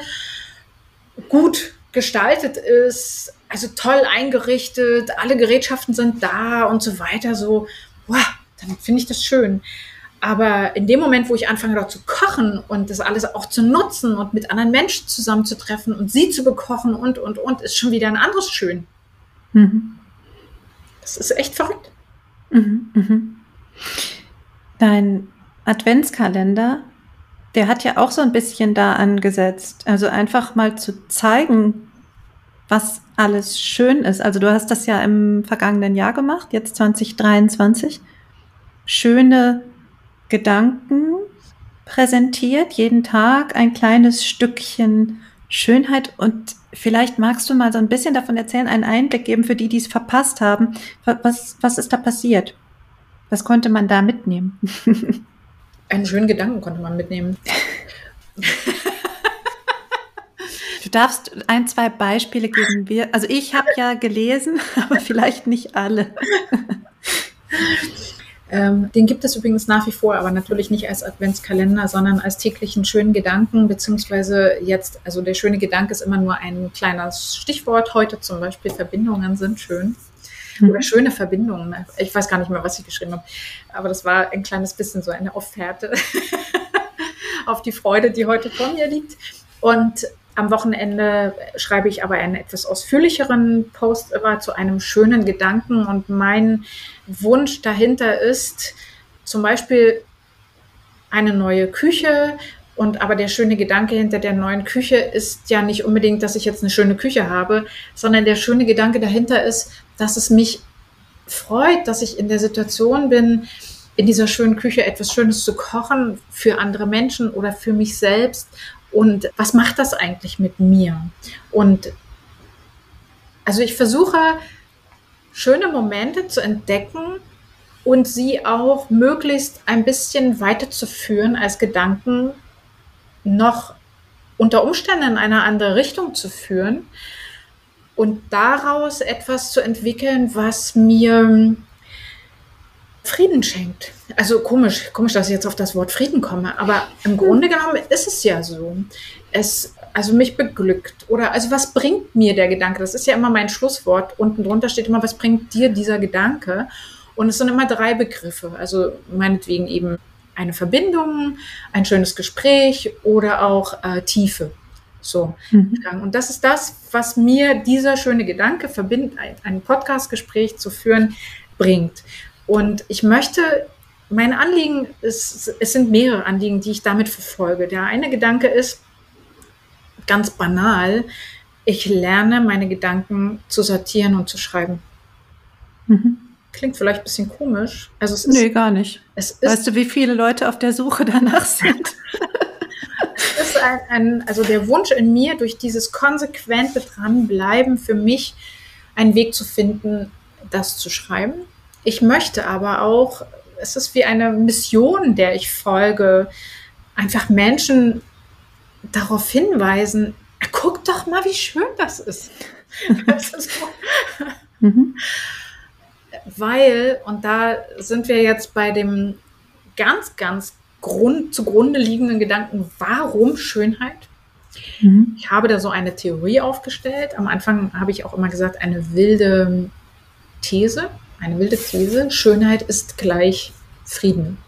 gut gestaltet ist, also toll eingerichtet, alle Gerätschaften sind da und so weiter, so, wow, dann finde ich das schön. Aber in dem Moment, wo ich anfange, dort zu kochen und das alles auch zu nutzen und mit anderen Menschen zusammenzutreffen und sie zu bekochen und, und, und, ist schon wieder ein anderes Schön. Mhm. Das ist echt verrückt. Mhm. Mhm. Dein Adventskalender, der hat ja auch so ein bisschen da angesetzt. Also einfach mal zu zeigen, was alles schön ist. Also du hast das ja im vergangenen Jahr gemacht, jetzt zwanzig dreiundzwanzig. Schöne Gedanken präsentiert, jeden Tag ein kleines Stückchen Schönheit. Und vielleicht magst du mal so ein bisschen davon erzählen, einen Einblick geben für die, die es verpasst haben. Was, was ist da passiert? Was konnte man da mitnehmen? Einen schönen Gedanken konnte man mitnehmen. Du darfst ein, zwei Beispiele geben. Wir, also ich habe ja gelesen, aber vielleicht nicht alle. Ähm, den gibt es übrigens nach wie vor, aber natürlich nicht als Adventskalender, sondern als täglichen schönen Gedanken, beziehungsweise jetzt, also der schöne Gedanke ist immer nur ein kleines Stichwort. Heute zum Beispiel, Verbindungen sind schön. Oder schöne Verbindungen. Ich weiß gar nicht mehr, was ich geschrieben habe. Aber das war ein kleines bisschen so eine Offerte auf die Freude, die heute vor mir liegt. Und am Wochenende schreibe ich aber einen etwas ausführlicheren Post immer zu einem schönen Gedanken. Und mein Wunsch dahinter ist zum Beispiel eine neue Küche. Und aber der schöne Gedanke hinter der neuen Küche ist ja nicht unbedingt, dass ich jetzt eine schöne Küche habe, sondern der schöne Gedanke dahinter ist, dass es mich freut, dass ich in der Situation bin, in dieser schönen Küche etwas Schönes zu kochen für andere Menschen oder für mich selbst. Und was macht das eigentlich mit mir? Und also ich versuche, schöne Momente zu entdecken und sie auch möglichst ein bisschen weiterzuführen als Gedanken, noch unter Umständen in eine andere Richtung zu führen und daraus etwas zu entwickeln, was mir Frieden schenkt. Also komisch, komisch, dass ich jetzt auf das Wort Frieden komme, aber im Grunde genommen ist es ja so. Es, also mich beglückt oder also was bringt mir der Gedanke? Das ist ja immer mein Schlusswort. Unten drunter steht immer, was bringt dir dieser Gedanke? Und es sind immer drei Begriffe. Also meinetwegen eben eine Verbindung, ein schönes Gespräch oder auch äh, Tiefe. So. Mhm. Und das ist das, was mir dieser schöne Gedanke verbindet, ein, ein Podcast-Gespräch zu führen, bringt. Und ich möchte, mein Anliegen ist, es sind mehrere Anliegen, die ich damit verfolge. Der eine Gedanke ist, ganz banal, ich lerne meine Gedanken zu sortieren und zu schreiben. Mhm. Klingt vielleicht ein bisschen komisch. Also es ist, nee, gar nicht. Es ist, weißt du, wie viele Leute auf der Suche danach sind? Es ist ein, ein, also der Wunsch in mir, durch dieses konsequente Dranbleiben für mich einen Weg zu finden, das zu schreiben. Ich möchte aber auch, es ist wie eine Mission, der ich folge, einfach Menschen darauf hinweisen, guck doch mal, wie schön das ist. Das ist so. Mhm. Weil, und da sind wir jetzt bei dem ganz, ganz Grund, zugrunde liegenden Gedanken, warum Schönheit? Mhm. Ich habe da so eine Theorie aufgestellt. Am Anfang habe ich auch immer gesagt, eine wilde These. Eine wilde These, Schönheit ist gleich Frieden.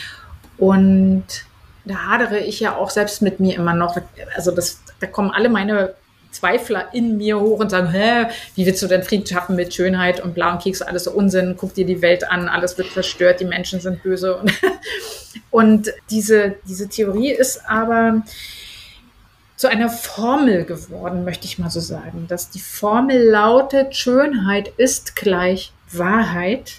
Und da hadere ich ja auch selbst mit mir immer noch. Also das, da kommen alle meine Zweifler in mir hoch und sagen, hä, wie willst du denn Frieden schaffen mit Schönheit und blauen Keks, alles so Unsinn, guck dir die Welt an, alles wird zerstört, die Menschen sind böse. Und, und diese, diese Theorie ist aber zu einer Formel geworden, möchte ich mal so sagen, dass die Formel lautet, Schönheit ist gleich Wahrheit,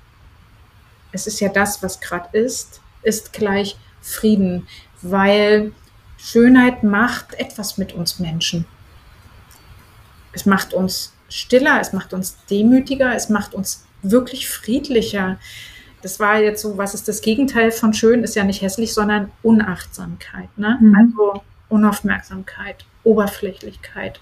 es ist ja das, was gerade ist, ist gleich Frieden, weil Schönheit macht etwas mit uns Menschen. Es macht uns stiller, es macht uns demütiger, es macht uns wirklich friedlicher. Das war jetzt so, was ist das Gegenteil von schön, ist ja nicht hässlich, sondern Unachtsamkeit, ne? Mhm. Also Unaufmerksamkeit, Oberflächlichkeit,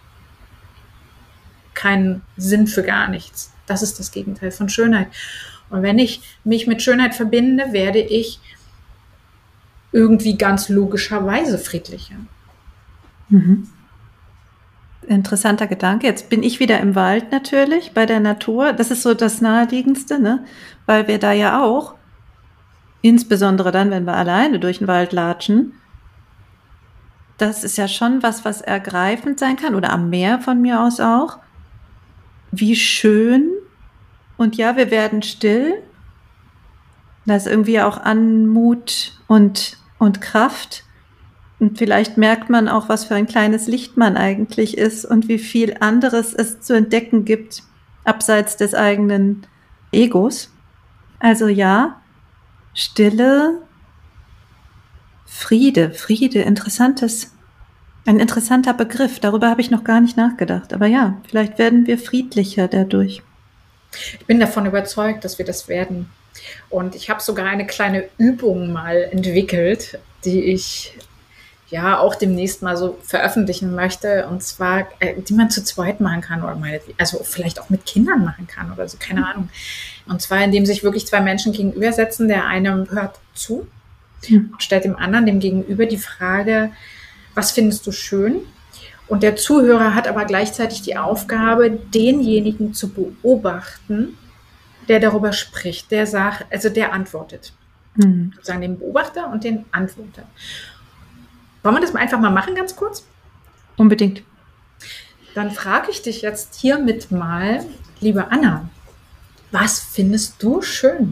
kein Sinn für gar nichts. Das ist das Gegenteil von Schönheit. Und wenn ich mich mit Schönheit verbinde, werde ich irgendwie ganz logischerweise friedlicher. Mhm. Interessanter Gedanke. Jetzt bin ich wieder im Wald natürlich, bei der Natur. Das ist so das Naheliegendste, ne? Weil wir da ja auch, insbesondere dann, wenn wir alleine durch den Wald latschen, das ist ja schon was, was ergreifend sein kann, oder am Meer von mir aus auch. Wie schön. Und ja, wir werden still. Da ist irgendwie auch Anmut und, und Kraft. Und vielleicht merkt man auch, was für ein kleines Licht man eigentlich ist und wie viel anderes es zu entdecken gibt, abseits des eigenen Egos. Also ja, Stille, Friede, Friede, interessantes, ein interessanter Begriff. Darüber habe ich noch gar nicht nachgedacht. Aber ja, vielleicht werden wir friedlicher dadurch. Ich bin davon überzeugt, dass wir das werden. Und ich habe sogar eine kleine Übung mal entwickelt, die ich ja auch demnächst mal so veröffentlichen möchte. Und zwar, äh, die man zu zweit machen kann oder meinetwegen, also vielleicht auch mit Kindern machen kann oder so, keine Ahnung. Und zwar, indem sich wirklich zwei Menschen gegenüber setzen. Der eine hört zu und stellt dem anderen, dem Gegenüber, die Frage, was findest du schön? Und der Zuhörer hat aber gleichzeitig die Aufgabe, denjenigen zu beobachten, der darüber spricht, der sagt, also der antwortet. Mhm. Sozusagen den Beobachter und den Antworter. Wollen wir das mal einfach mal machen, ganz kurz? Unbedingt. Dann frage ich dich jetzt hiermit mal, liebe Anna, was findest du schön?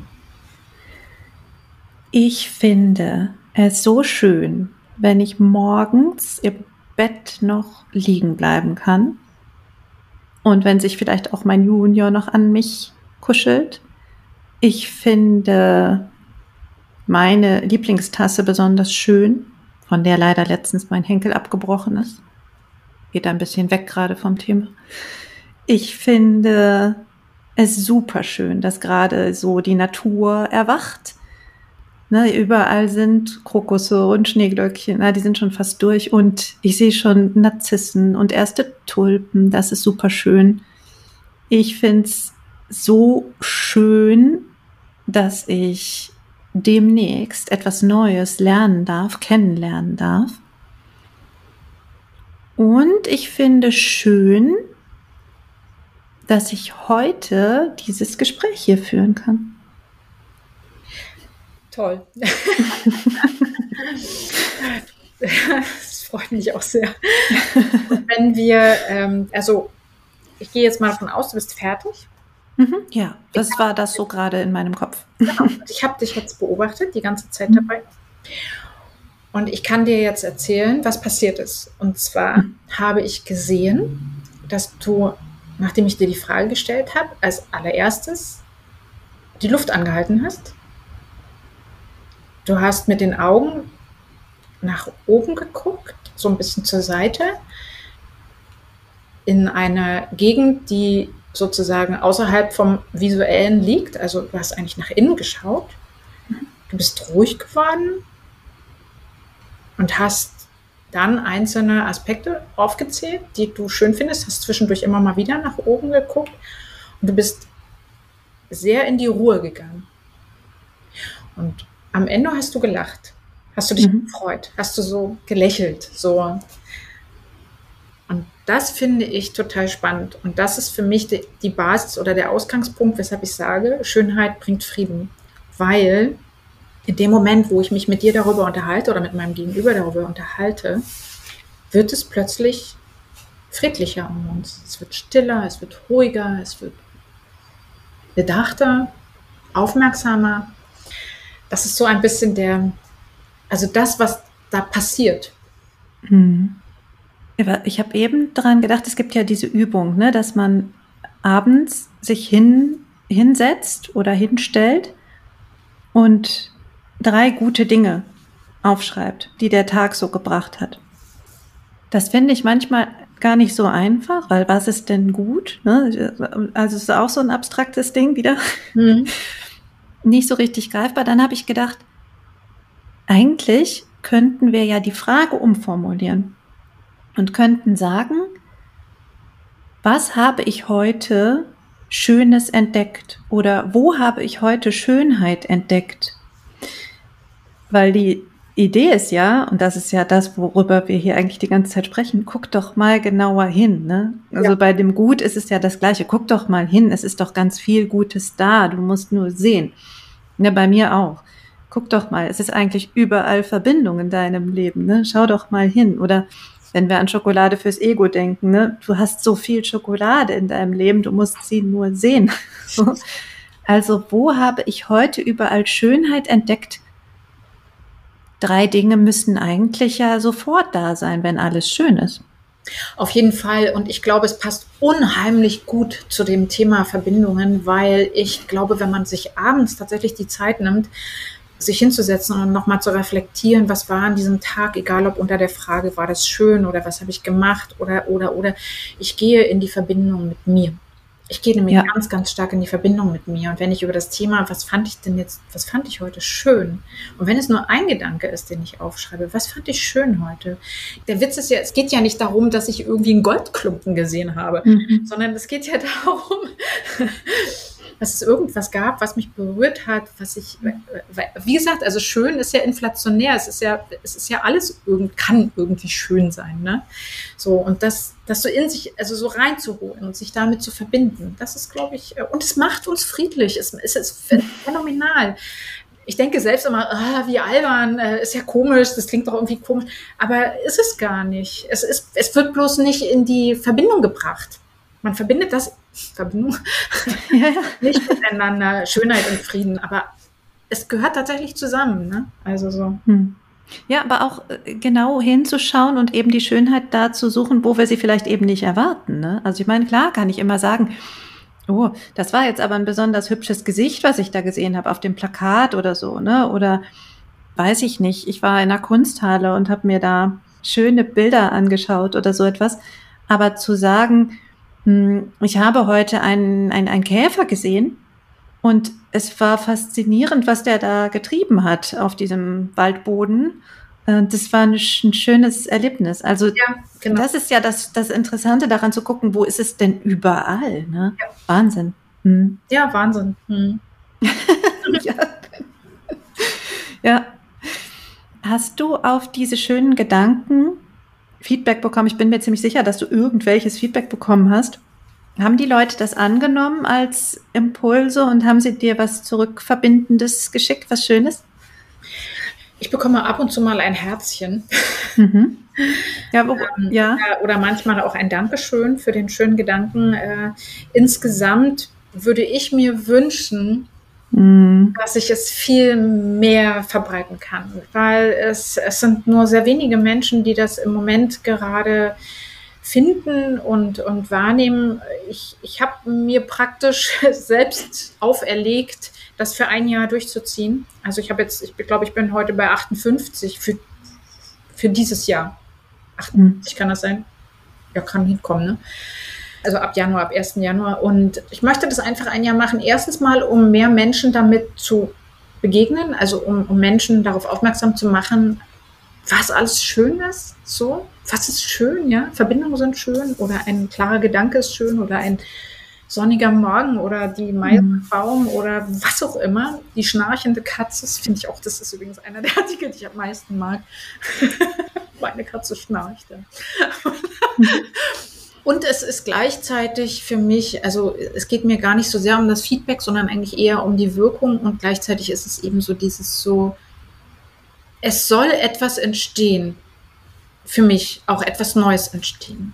Ich finde es so schön, wenn ich morgens im Bett noch liegen bleiben kann und wenn sich vielleicht auch mein Junior noch an mich kuschelt. Ich finde meine Lieblingstasse besonders schön, von der leider letztens mein Henkel abgebrochen ist. Geht ein bisschen weg gerade vom Thema. Ich finde es super schön, dass gerade so die Natur erwacht. Ne, überall sind Krokusse und Schneeglöckchen, na, die sind schon fast durch und ich sehe schon Narzissen und erste Tulpen, das ist super schön. Ich finde es so schön, dass ich demnächst etwas Neues lernen darf, kennenlernen darf. Und ich finde schön, dass ich heute dieses Gespräch hier führen kann. Toll. Das freut mich auch sehr. Und wenn wir, ähm, also ich gehe jetzt mal davon aus, du bist fertig. Mhm, ja, das war das so gerade in meinem Kopf. Genau. Ich habe dich jetzt beobachtet, die ganze Zeit dabei. Und ich kann dir jetzt erzählen, was passiert ist. Und zwar mhm. habe ich gesehen, dass du, nachdem ich dir die Frage gestellt habe, als allererstes die Luft angehalten hast. Du hast mit den Augen nach oben geguckt, so ein bisschen zur Seite, in eine Gegend, die sozusagen außerhalb vom Visuellen liegt. Also du hast eigentlich nach innen geschaut. Du bist ruhig geworden und hast dann einzelne Aspekte aufgezählt, die du schön findest. Hast zwischendurch immer mal wieder nach oben geguckt und du bist sehr in die Ruhe gegangen. Und am Ende hast du gelacht. Hast du dich mhm. gefreut? Hast du so gelächelt? So. Und das finde ich total spannend. Und das ist für mich die, die Basis oder der Ausgangspunkt, weshalb ich sage, Schönheit bringt Frieden. Weil in dem Moment, wo ich mich mit dir darüber unterhalte oder mit meinem Gegenüber darüber unterhalte, wird es plötzlich friedlicher um uns. Es wird stiller, es wird ruhiger, es wird bedachter, aufmerksamer. Das ist so ein bisschen der, also das, was da passiert. Mhm. Ich habe eben daran gedacht, es gibt ja diese Übung, ne, dass man abends sich hin, hinsetzt oder hinstellt und drei gute Dinge aufschreibt, die der Tag so gebracht hat. Das finde ich manchmal gar nicht so einfach, weil was ist denn gut? Ne? Also es ist auch so ein abstraktes Ding wieder. Mhm. Nicht so richtig greifbar. Dann habe ich gedacht, eigentlich könnten wir ja die Frage umformulieren und könnten sagen, was habe ich heute Schönes entdeckt oder wo habe ich heute Schönheit entdeckt? Weil die Idee ist ja, und das ist ja das, worüber wir hier eigentlich die ganze Zeit sprechen, guck doch mal genauer hin. Ne? Also ja. Bei dem Gut ist es ja das Gleiche. Guck doch mal hin, es ist doch ganz viel Gutes da, du musst nur sehen. Ja, bei mir auch. Guck doch mal, es ist eigentlich überall Verbindung in deinem Leben. Ne? Schau doch mal hin. Oder wenn wir an Schokolade fürs Ego denken, ne? Du hast so viel Schokolade in deinem Leben, du musst sie nur sehen. So. Also wo habe ich heute überall Schönheit entdeckt? Drei Dinge müssen eigentlich ja sofort da sein, wenn alles schön ist. Auf jeden Fall. Und ich glaube, es passt unheimlich gut zu dem Thema Verbindungen, weil ich glaube, wenn man sich abends tatsächlich die Zeit nimmt, sich hinzusetzen und nochmal zu reflektieren, was war an diesem Tag, egal ob unter der Frage, war das schön oder was habe ich gemacht oder, oder, oder. Ich gehe in die Verbindung mit mir. Ich gehe nämlich ja. ganz, ganz stark in die Verbindung mit mir. Und wenn ich über das Thema, was fand ich denn jetzt, was fand ich heute schön? Und wenn es nur ein Gedanke ist, den ich aufschreibe, was fand ich schön heute? Der Witz ist ja, es geht ja nicht darum, dass ich irgendwie einen Goldklumpen gesehen habe, mhm. sondern es geht ja darum, dass es irgendwas gab, was mich berührt hat, was ich, wie gesagt, also schön ist ja inflationär, es ist ja, es ist ja alles, irgend, kann irgendwie schön sein, ne? So, und das, das so in sich, also so reinzuholen und sich damit zu verbinden, das ist, glaube ich, und es macht uns friedlich, es, es ist phänomenal. Ich denke selbst immer, ah, wie albern, äh, ist ja komisch, das klingt doch irgendwie komisch, aber ist es gar nicht. Es ist, es wird bloß nicht in die Verbindung gebracht. Man verbindet das, Verbindung, ja, ja. nicht miteinander, Schönheit und Frieden, aber es gehört tatsächlich zusammen, ne? Also so. Hm. Ja, aber auch genau hinzuschauen und eben die Schönheit da zu suchen, wo wir sie vielleicht eben nicht erwarten, ne? Also ich meine, klar kann ich immer sagen, oh, das war jetzt aber ein besonders hübsches Gesicht, was ich da gesehen habe auf dem Plakat oder so, ne? Oder weiß ich nicht, ich war in einer Kunsthalle und habe mir da schöne Bilder angeschaut oder so etwas, aber zu sagen, Ich habe heute einen, einen, einen Käfer gesehen und es war faszinierend, was der da getrieben hat auf diesem Waldboden. Das war ein, ein schönes Erlebnis. Also ja, genau. Das ist ja das, das Interessante daran zu gucken, wo ist es denn überall? Ne? Ja. Wahnsinn. Hm. Ja, Wahnsinn. Hm. ja. ja. Hast du auf diese schönen Gedanken Feedback bekommen? Ich bin mir ziemlich sicher, dass du irgendwelches Feedback bekommen hast. Haben die Leute das angenommen als Impulse und haben sie dir was Zurückverbindendes geschickt, was Schönes? Ich bekomme ab und zu mal ein Herzchen. Mhm. Ja, wo, ähm, ja. Oder manchmal auch ein Dankeschön für den schönen Gedanken. Äh, insgesamt würde ich mir wünschen, mhm. dass ich es viel mehr verbreiten kann, weil es, es sind nur sehr wenige Menschen, die das im Moment gerade finden und, und wahrnehmen. Ich, ich habe mir praktisch selbst auferlegt, das für ein Jahr durchzuziehen. Also ich habe jetzt, ich glaube, ich bin heute bei achtundfünfzig für, für dieses Jahr. achtundfünfzig mhm. kann das sein? Ja, kann hinkommen, ne? Also ab Januar, ab ersten Januar. Und ich möchte das einfach ein Jahr machen. Erstens mal, um mehr Menschen damit zu begegnen, also um, um Menschen darauf aufmerksam zu machen, was alles schön ist, so. Was ist schön, ja? Verbindungen sind schön oder ein klarer Gedanke ist schön oder ein sonniger Morgen oder die Maibaum mhm. oder was auch immer. Die schnarchende Katze, das finde ich auch, das ist übrigens einer der Artikel, die ich am meisten mag. Meine Katze schnarcht. Ja. Und es ist gleichzeitig für mich, also es geht mir gar nicht so sehr um das Feedback, sondern eigentlich eher um die Wirkung und gleichzeitig ist es eben so dieses so, es soll etwas entstehen, für mich auch etwas Neues entstehen.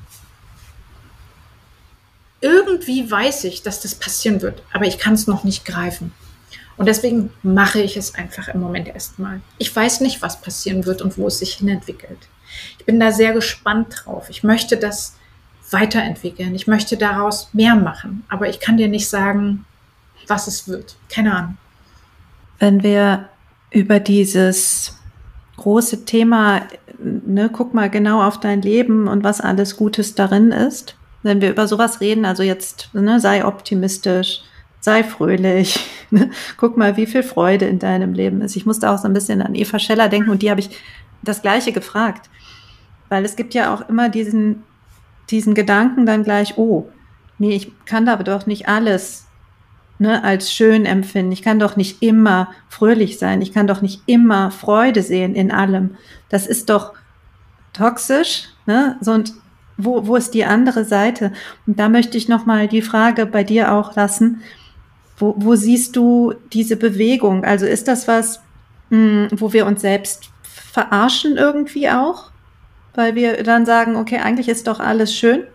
Irgendwie weiß ich, dass das passieren wird, aber ich kann es noch nicht greifen. Und deswegen mache ich es einfach im Moment erstmal. Ich weiß nicht, was passieren wird und wo es sich hinentwickelt. Ich bin da sehr gespannt drauf. Ich möchte das weiterentwickeln. Ich möchte daraus mehr machen, aber ich kann dir nicht sagen, was es wird. Keine Ahnung. Wenn wir über dieses große Thema, ne, guck mal genau auf dein Leben und was alles Gutes darin ist, wenn wir über sowas reden, also jetzt, ne, sei optimistisch, sei fröhlich, ne, guck mal, wie viel Freude in deinem Leben ist. Ich musste auch so ein bisschen an Eva Scheller denken und die habe ich das Gleiche gefragt, weil es gibt ja auch immer diesen, diesen Gedanken dann gleich, oh, nee, ich kann da aber doch nicht alles, ne, als schön empfinden. Ich kann doch nicht immer fröhlich sein. Ich kann doch nicht immer Freude sehen in allem. Das ist doch toxisch, ne? So, und wo, wo ist die andere Seite? Und da möchte ich nochmal die Frage bei dir auch lassen. Wo, wo siehst du diese Bewegung? Also ist das was, mh, wo wir uns selbst verarschen irgendwie auch? Weil wir dann sagen, okay, eigentlich ist doch alles schön.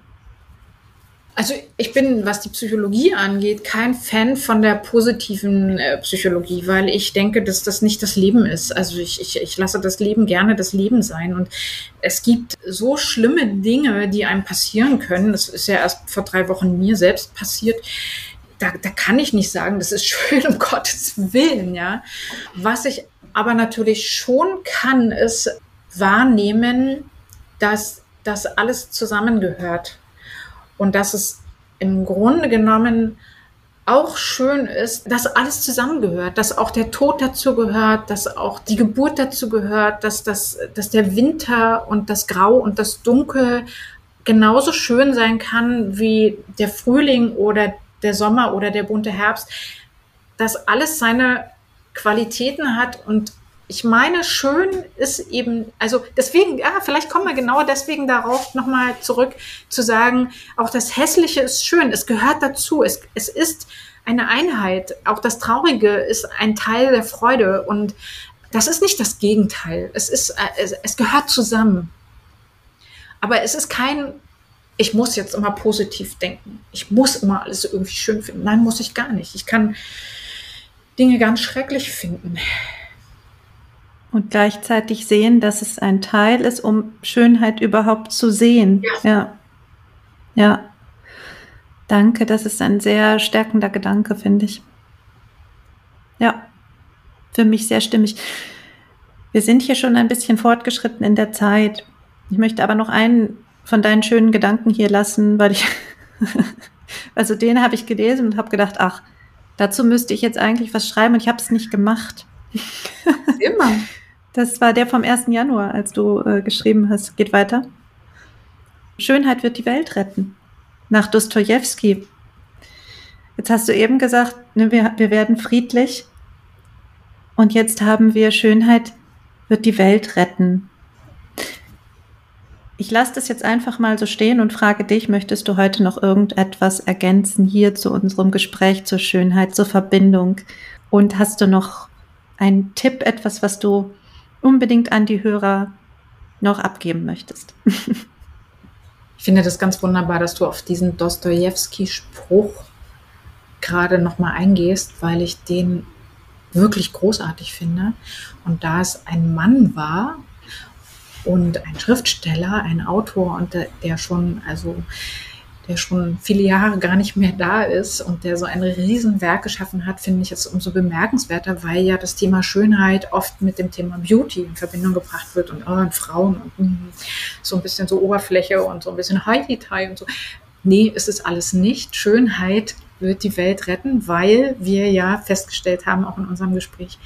Also ich bin, was die Psychologie angeht, kein Fan von der positiven äh, Psychologie, weil ich denke, dass das nicht das Leben ist. Also ich, ich, ich lasse das Leben gerne das Leben sein. Und es gibt so schlimme Dinge, die einem passieren können. Das ist ja erst vor drei Wochen mir selbst passiert. Da, da kann ich nicht sagen, das ist schön, um Gottes Willen, ja. Was ich aber natürlich schon kann, ist wahrnehmen, dass das alles zusammengehört. Und dass es im Grunde genommen auch schön ist, dass alles zusammengehört, dass auch der Tod dazu gehört, dass auch die Geburt dazu gehört, dass, das, dass der Winter und das Grau und das Dunkel genauso schön sein kann wie der Frühling oder der Sommer oder der bunte Herbst, dass alles seine Qualitäten hat. Und ich meine, schön ist eben, also deswegen, ja, vielleicht kommen wir genau deswegen darauf nochmal zurück, zu sagen, auch das Hässliche ist schön, es gehört dazu, es, es ist eine Einheit, auch das Traurige ist ein Teil der Freude und das ist nicht das Gegenteil, es ist, es, es gehört zusammen. Aber es ist kein, ich muss jetzt immer positiv denken, ich muss immer alles irgendwie schön finden. Nein, muss ich gar nicht. Ich kann Dinge ganz schrecklich finden. Und gleichzeitig sehen, dass es ein Teil ist, um Schönheit überhaupt zu sehen. Ja. Ja. Ja. Danke, das ist ein sehr stärkender Gedanke, finde ich. Ja, für mich sehr stimmig. Wir sind hier schon ein bisschen fortgeschritten in der Zeit. Ich möchte aber noch einen von deinen schönen Gedanken hier lassen, weil ich Also den habe ich gelesen und habe gedacht, ach, dazu müsste ich jetzt eigentlich was schreiben und ich habe es nicht gemacht. Immer. Das war der vom ersten Januar, als du äh, geschrieben hast. Geht weiter. Schönheit wird die Welt retten. Nach Dostojewski. Jetzt hast du eben gesagt, ne, wir, wir werden friedlich. Und jetzt haben wir Schönheit wird die Welt retten. Ich lasse das jetzt einfach mal so stehen und frage dich, möchtest du heute noch irgendetwas ergänzen hier zu unserem Gespräch zur Schönheit, zur Verbindung? Und hast du noch einen Tipp, etwas, was du unbedingt an die Hörer noch abgeben möchtest? Ich finde das ganz wunderbar, dass du auf diesen Dostojewski-Spruch gerade nochmal eingehst, weil ich den wirklich großartig finde. Und da es ein Mann war und ein Schriftsteller, ein Autor, und der, der schon, also der schon viele Jahre gar nicht mehr da ist und der so ein Riesenwerk geschaffen hat, finde ich es umso bemerkenswerter, weil ja das Thema Schönheit oft mit dem Thema Beauty in Verbindung gebracht wird und, oh, und Frauen und mm, so ein bisschen so Oberfläche und so ein bisschen High-Detail und so. Nee, ist es alles nicht. Schönheit wird die Welt retten, weil wir ja festgestellt haben, auch in unserem Gespräch,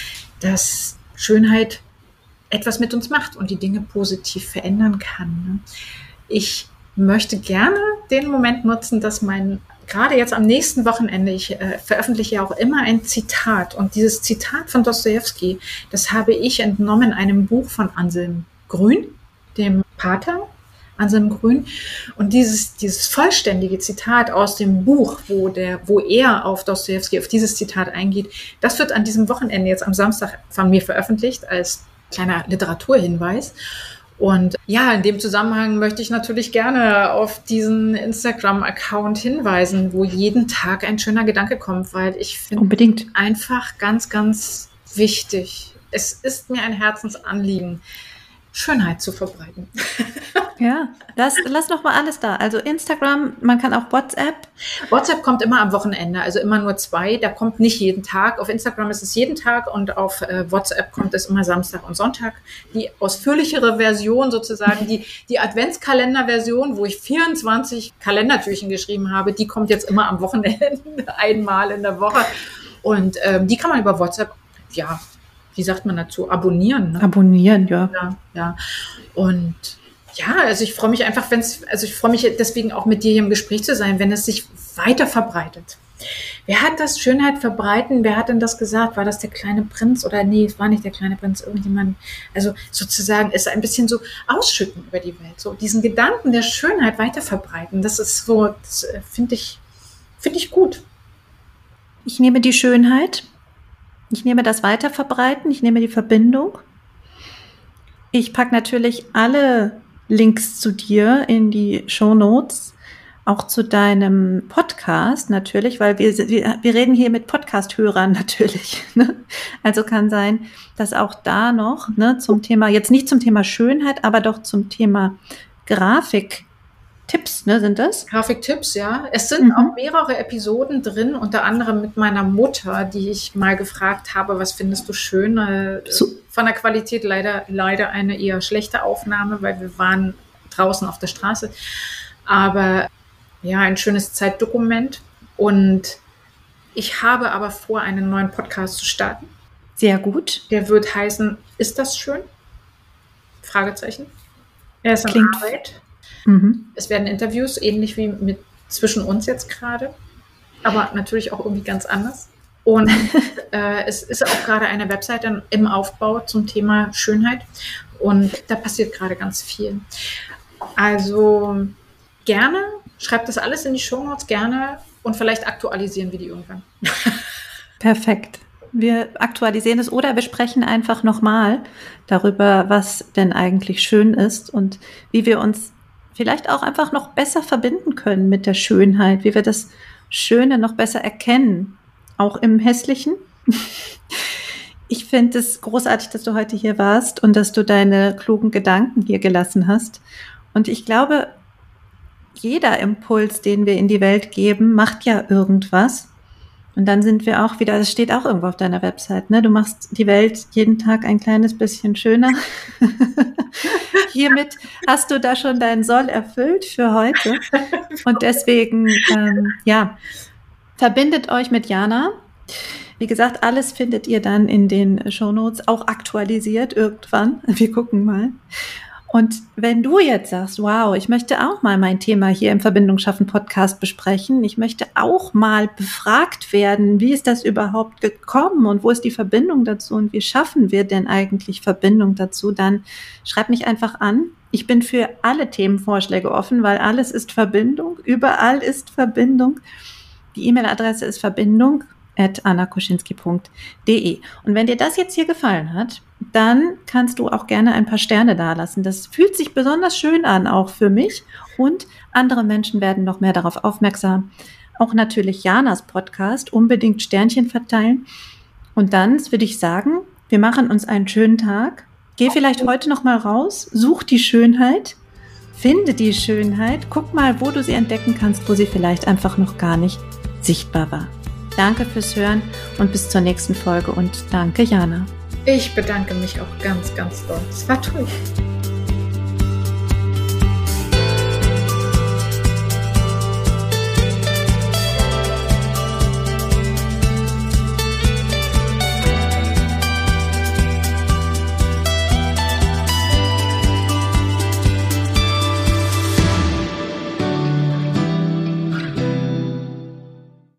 dass Schönheit etwas mit uns macht und die Dinge positiv verändern kann. Ich möchte gerne den Moment nutzen, dass mein, gerade jetzt am nächsten Wochenende, ich äh, veröffentliche ja auch immer ein Zitat, und dieses Zitat von Dostojewski, das habe ich entnommen einem Buch von Anselm Grün, dem Pater Anselm Grün, und dieses, dieses vollständige Zitat aus dem Buch, wo, der, wo er auf Dostojewski, auf dieses Zitat eingeht, das wird an diesem Wochenende jetzt am Samstag von mir veröffentlicht als kleiner Literaturhinweis. Und ja, in dem Zusammenhang möchte ich natürlich gerne auf diesen Instagram-Account hinweisen, wo jeden Tag ein schöner Gedanke kommt, weil ich finde Unbedingt einfach ganz, ganz wichtig. Es ist mir ein Herzensanliegen, Schönheit zu verbreiten. Ja, das, lass doch mal alles da. Also Instagram, man kann auch WhatsApp. WhatsApp kommt immer am Wochenende, also immer nur zwei. Da kommt nicht jeden Tag. Auf Instagram ist es jeden Tag und auf äh, WhatsApp kommt es immer Samstag und Sonntag. Die ausführlichere Version sozusagen, die, die Adventskalender-Version, wo ich vierundzwanzig Kalendertürchen geschrieben habe, die kommt jetzt immer am Wochenende, einmal in der Woche. Und ähm, die kann man über WhatsApp, ja, wie sagt man dazu, abonnieren. Ne? Abonnieren, ja. Ja, ja. Und ja, also ich freue mich einfach, wenn es, also ich freue mich deswegen auch mit dir hier im Gespräch zu sein, wenn es sich weiter verbreitet. Wer hat das Schönheit verbreiten? Wer hat denn das gesagt? War das der kleine Prinz oder nee, es war nicht der kleine Prinz, irgendjemand, also sozusagen ist ein bisschen so ausschütten über die Welt, so diesen Gedanken der Schönheit weiter verbreiten. Das ist so, das finde ich, finde ich gut. Ich nehme die Schönheit, ich nehme das Weiterverbreiten, ich nehme die Verbindung. Ich packe natürlich alle Links zu dir in die Shownotes, auch zu deinem Podcast natürlich, weil wir, wir, wir reden hier mit Podcast-Hörern natürlich. Ne? Also kann sein, dass auch da noch ne, zum Thema, jetzt nicht zum Thema Schönheit, aber doch zum Thema Grafik, Tipps, ne, sind das? Grafiktipps, ja. Es sind mhm. auch mehrere Episoden drin, unter anderem mit meiner Mutter, die ich mal gefragt habe, was findest du schön? So. Von der Qualität leider, leider eine eher schlechte Aufnahme, weil wir waren draußen auf der Straße. Aber ja, ein schönes Zeitdokument. Und ich habe aber vor, einen neuen Podcast zu starten. Sehr gut. Der wird heißen, ist das schön? Fragezeichen. Er ist in Arbeit. Mhm. Es werden Interviews, ähnlich wie mit zwischen uns jetzt gerade, aber natürlich auch irgendwie ganz anders. Und äh, es ist auch gerade eine Webseite im Aufbau zum Thema Schönheit und da passiert gerade ganz viel. Also gerne, schreibt das alles in die Shownotes, gerne, und vielleicht aktualisieren wir die irgendwann. Perfekt. Wir aktualisieren es oder wir sprechen einfach nochmal darüber, was denn eigentlich schön ist und wie wir uns vielleicht auch einfach noch besser verbinden können mit der Schönheit, wie wir das Schöne noch besser erkennen, auch im Hässlichen. Ich finde es großartig, dass du heute hier warst und dass du deine klugen Gedanken hier gelassen hast. Und ich glaube, jeder Impuls, den wir in die Welt geben, macht ja irgendwas. Und dann sind wir auch wieder, das steht auch irgendwo auf deiner Website, ne? Du machst die Welt jeden Tag ein kleines bisschen schöner. Hiermit hast du da schon deinen Soll erfüllt für heute. Und deswegen, ähm, ja, verbindet euch mit Jana. Wie gesagt, alles findet ihr dann in den Shownotes, auch aktualisiert irgendwann. Wir gucken mal. Und wenn du jetzt sagst, wow, ich möchte auch mal mein Thema hier im Verbindung schaffen Podcast besprechen, ich möchte auch mal befragt werden, wie ist das überhaupt gekommen und wo ist die Verbindung dazu und wie schaffen wir denn eigentlich Verbindung dazu, dann schreib mich einfach an. Ich bin für alle Themenvorschläge offen, weil alles ist Verbindung, überall ist Verbindung. Die E-Mail-Adresse ist verbindung at anna koschinski punkt de. Und wenn dir das jetzt hier gefallen hat, dann kannst du auch gerne ein paar Sterne dalassen. Das fühlt sich besonders schön an, auch für mich. Und andere Menschen werden noch mehr darauf aufmerksam. Auch natürlich Janas Podcast, unbedingt Sternchen verteilen. Und dann würde ich sagen, wir machen uns einen schönen Tag. Geh vielleicht heute noch mal raus, such die Schönheit, finde die Schönheit, guck mal, wo du sie entdecken kannst, wo sie vielleicht einfach noch gar nicht sichtbar war. Danke fürs Hören und bis zur nächsten Folge und danke, Jana. Ich bedanke mich auch ganz, ganz doll. Es war toll.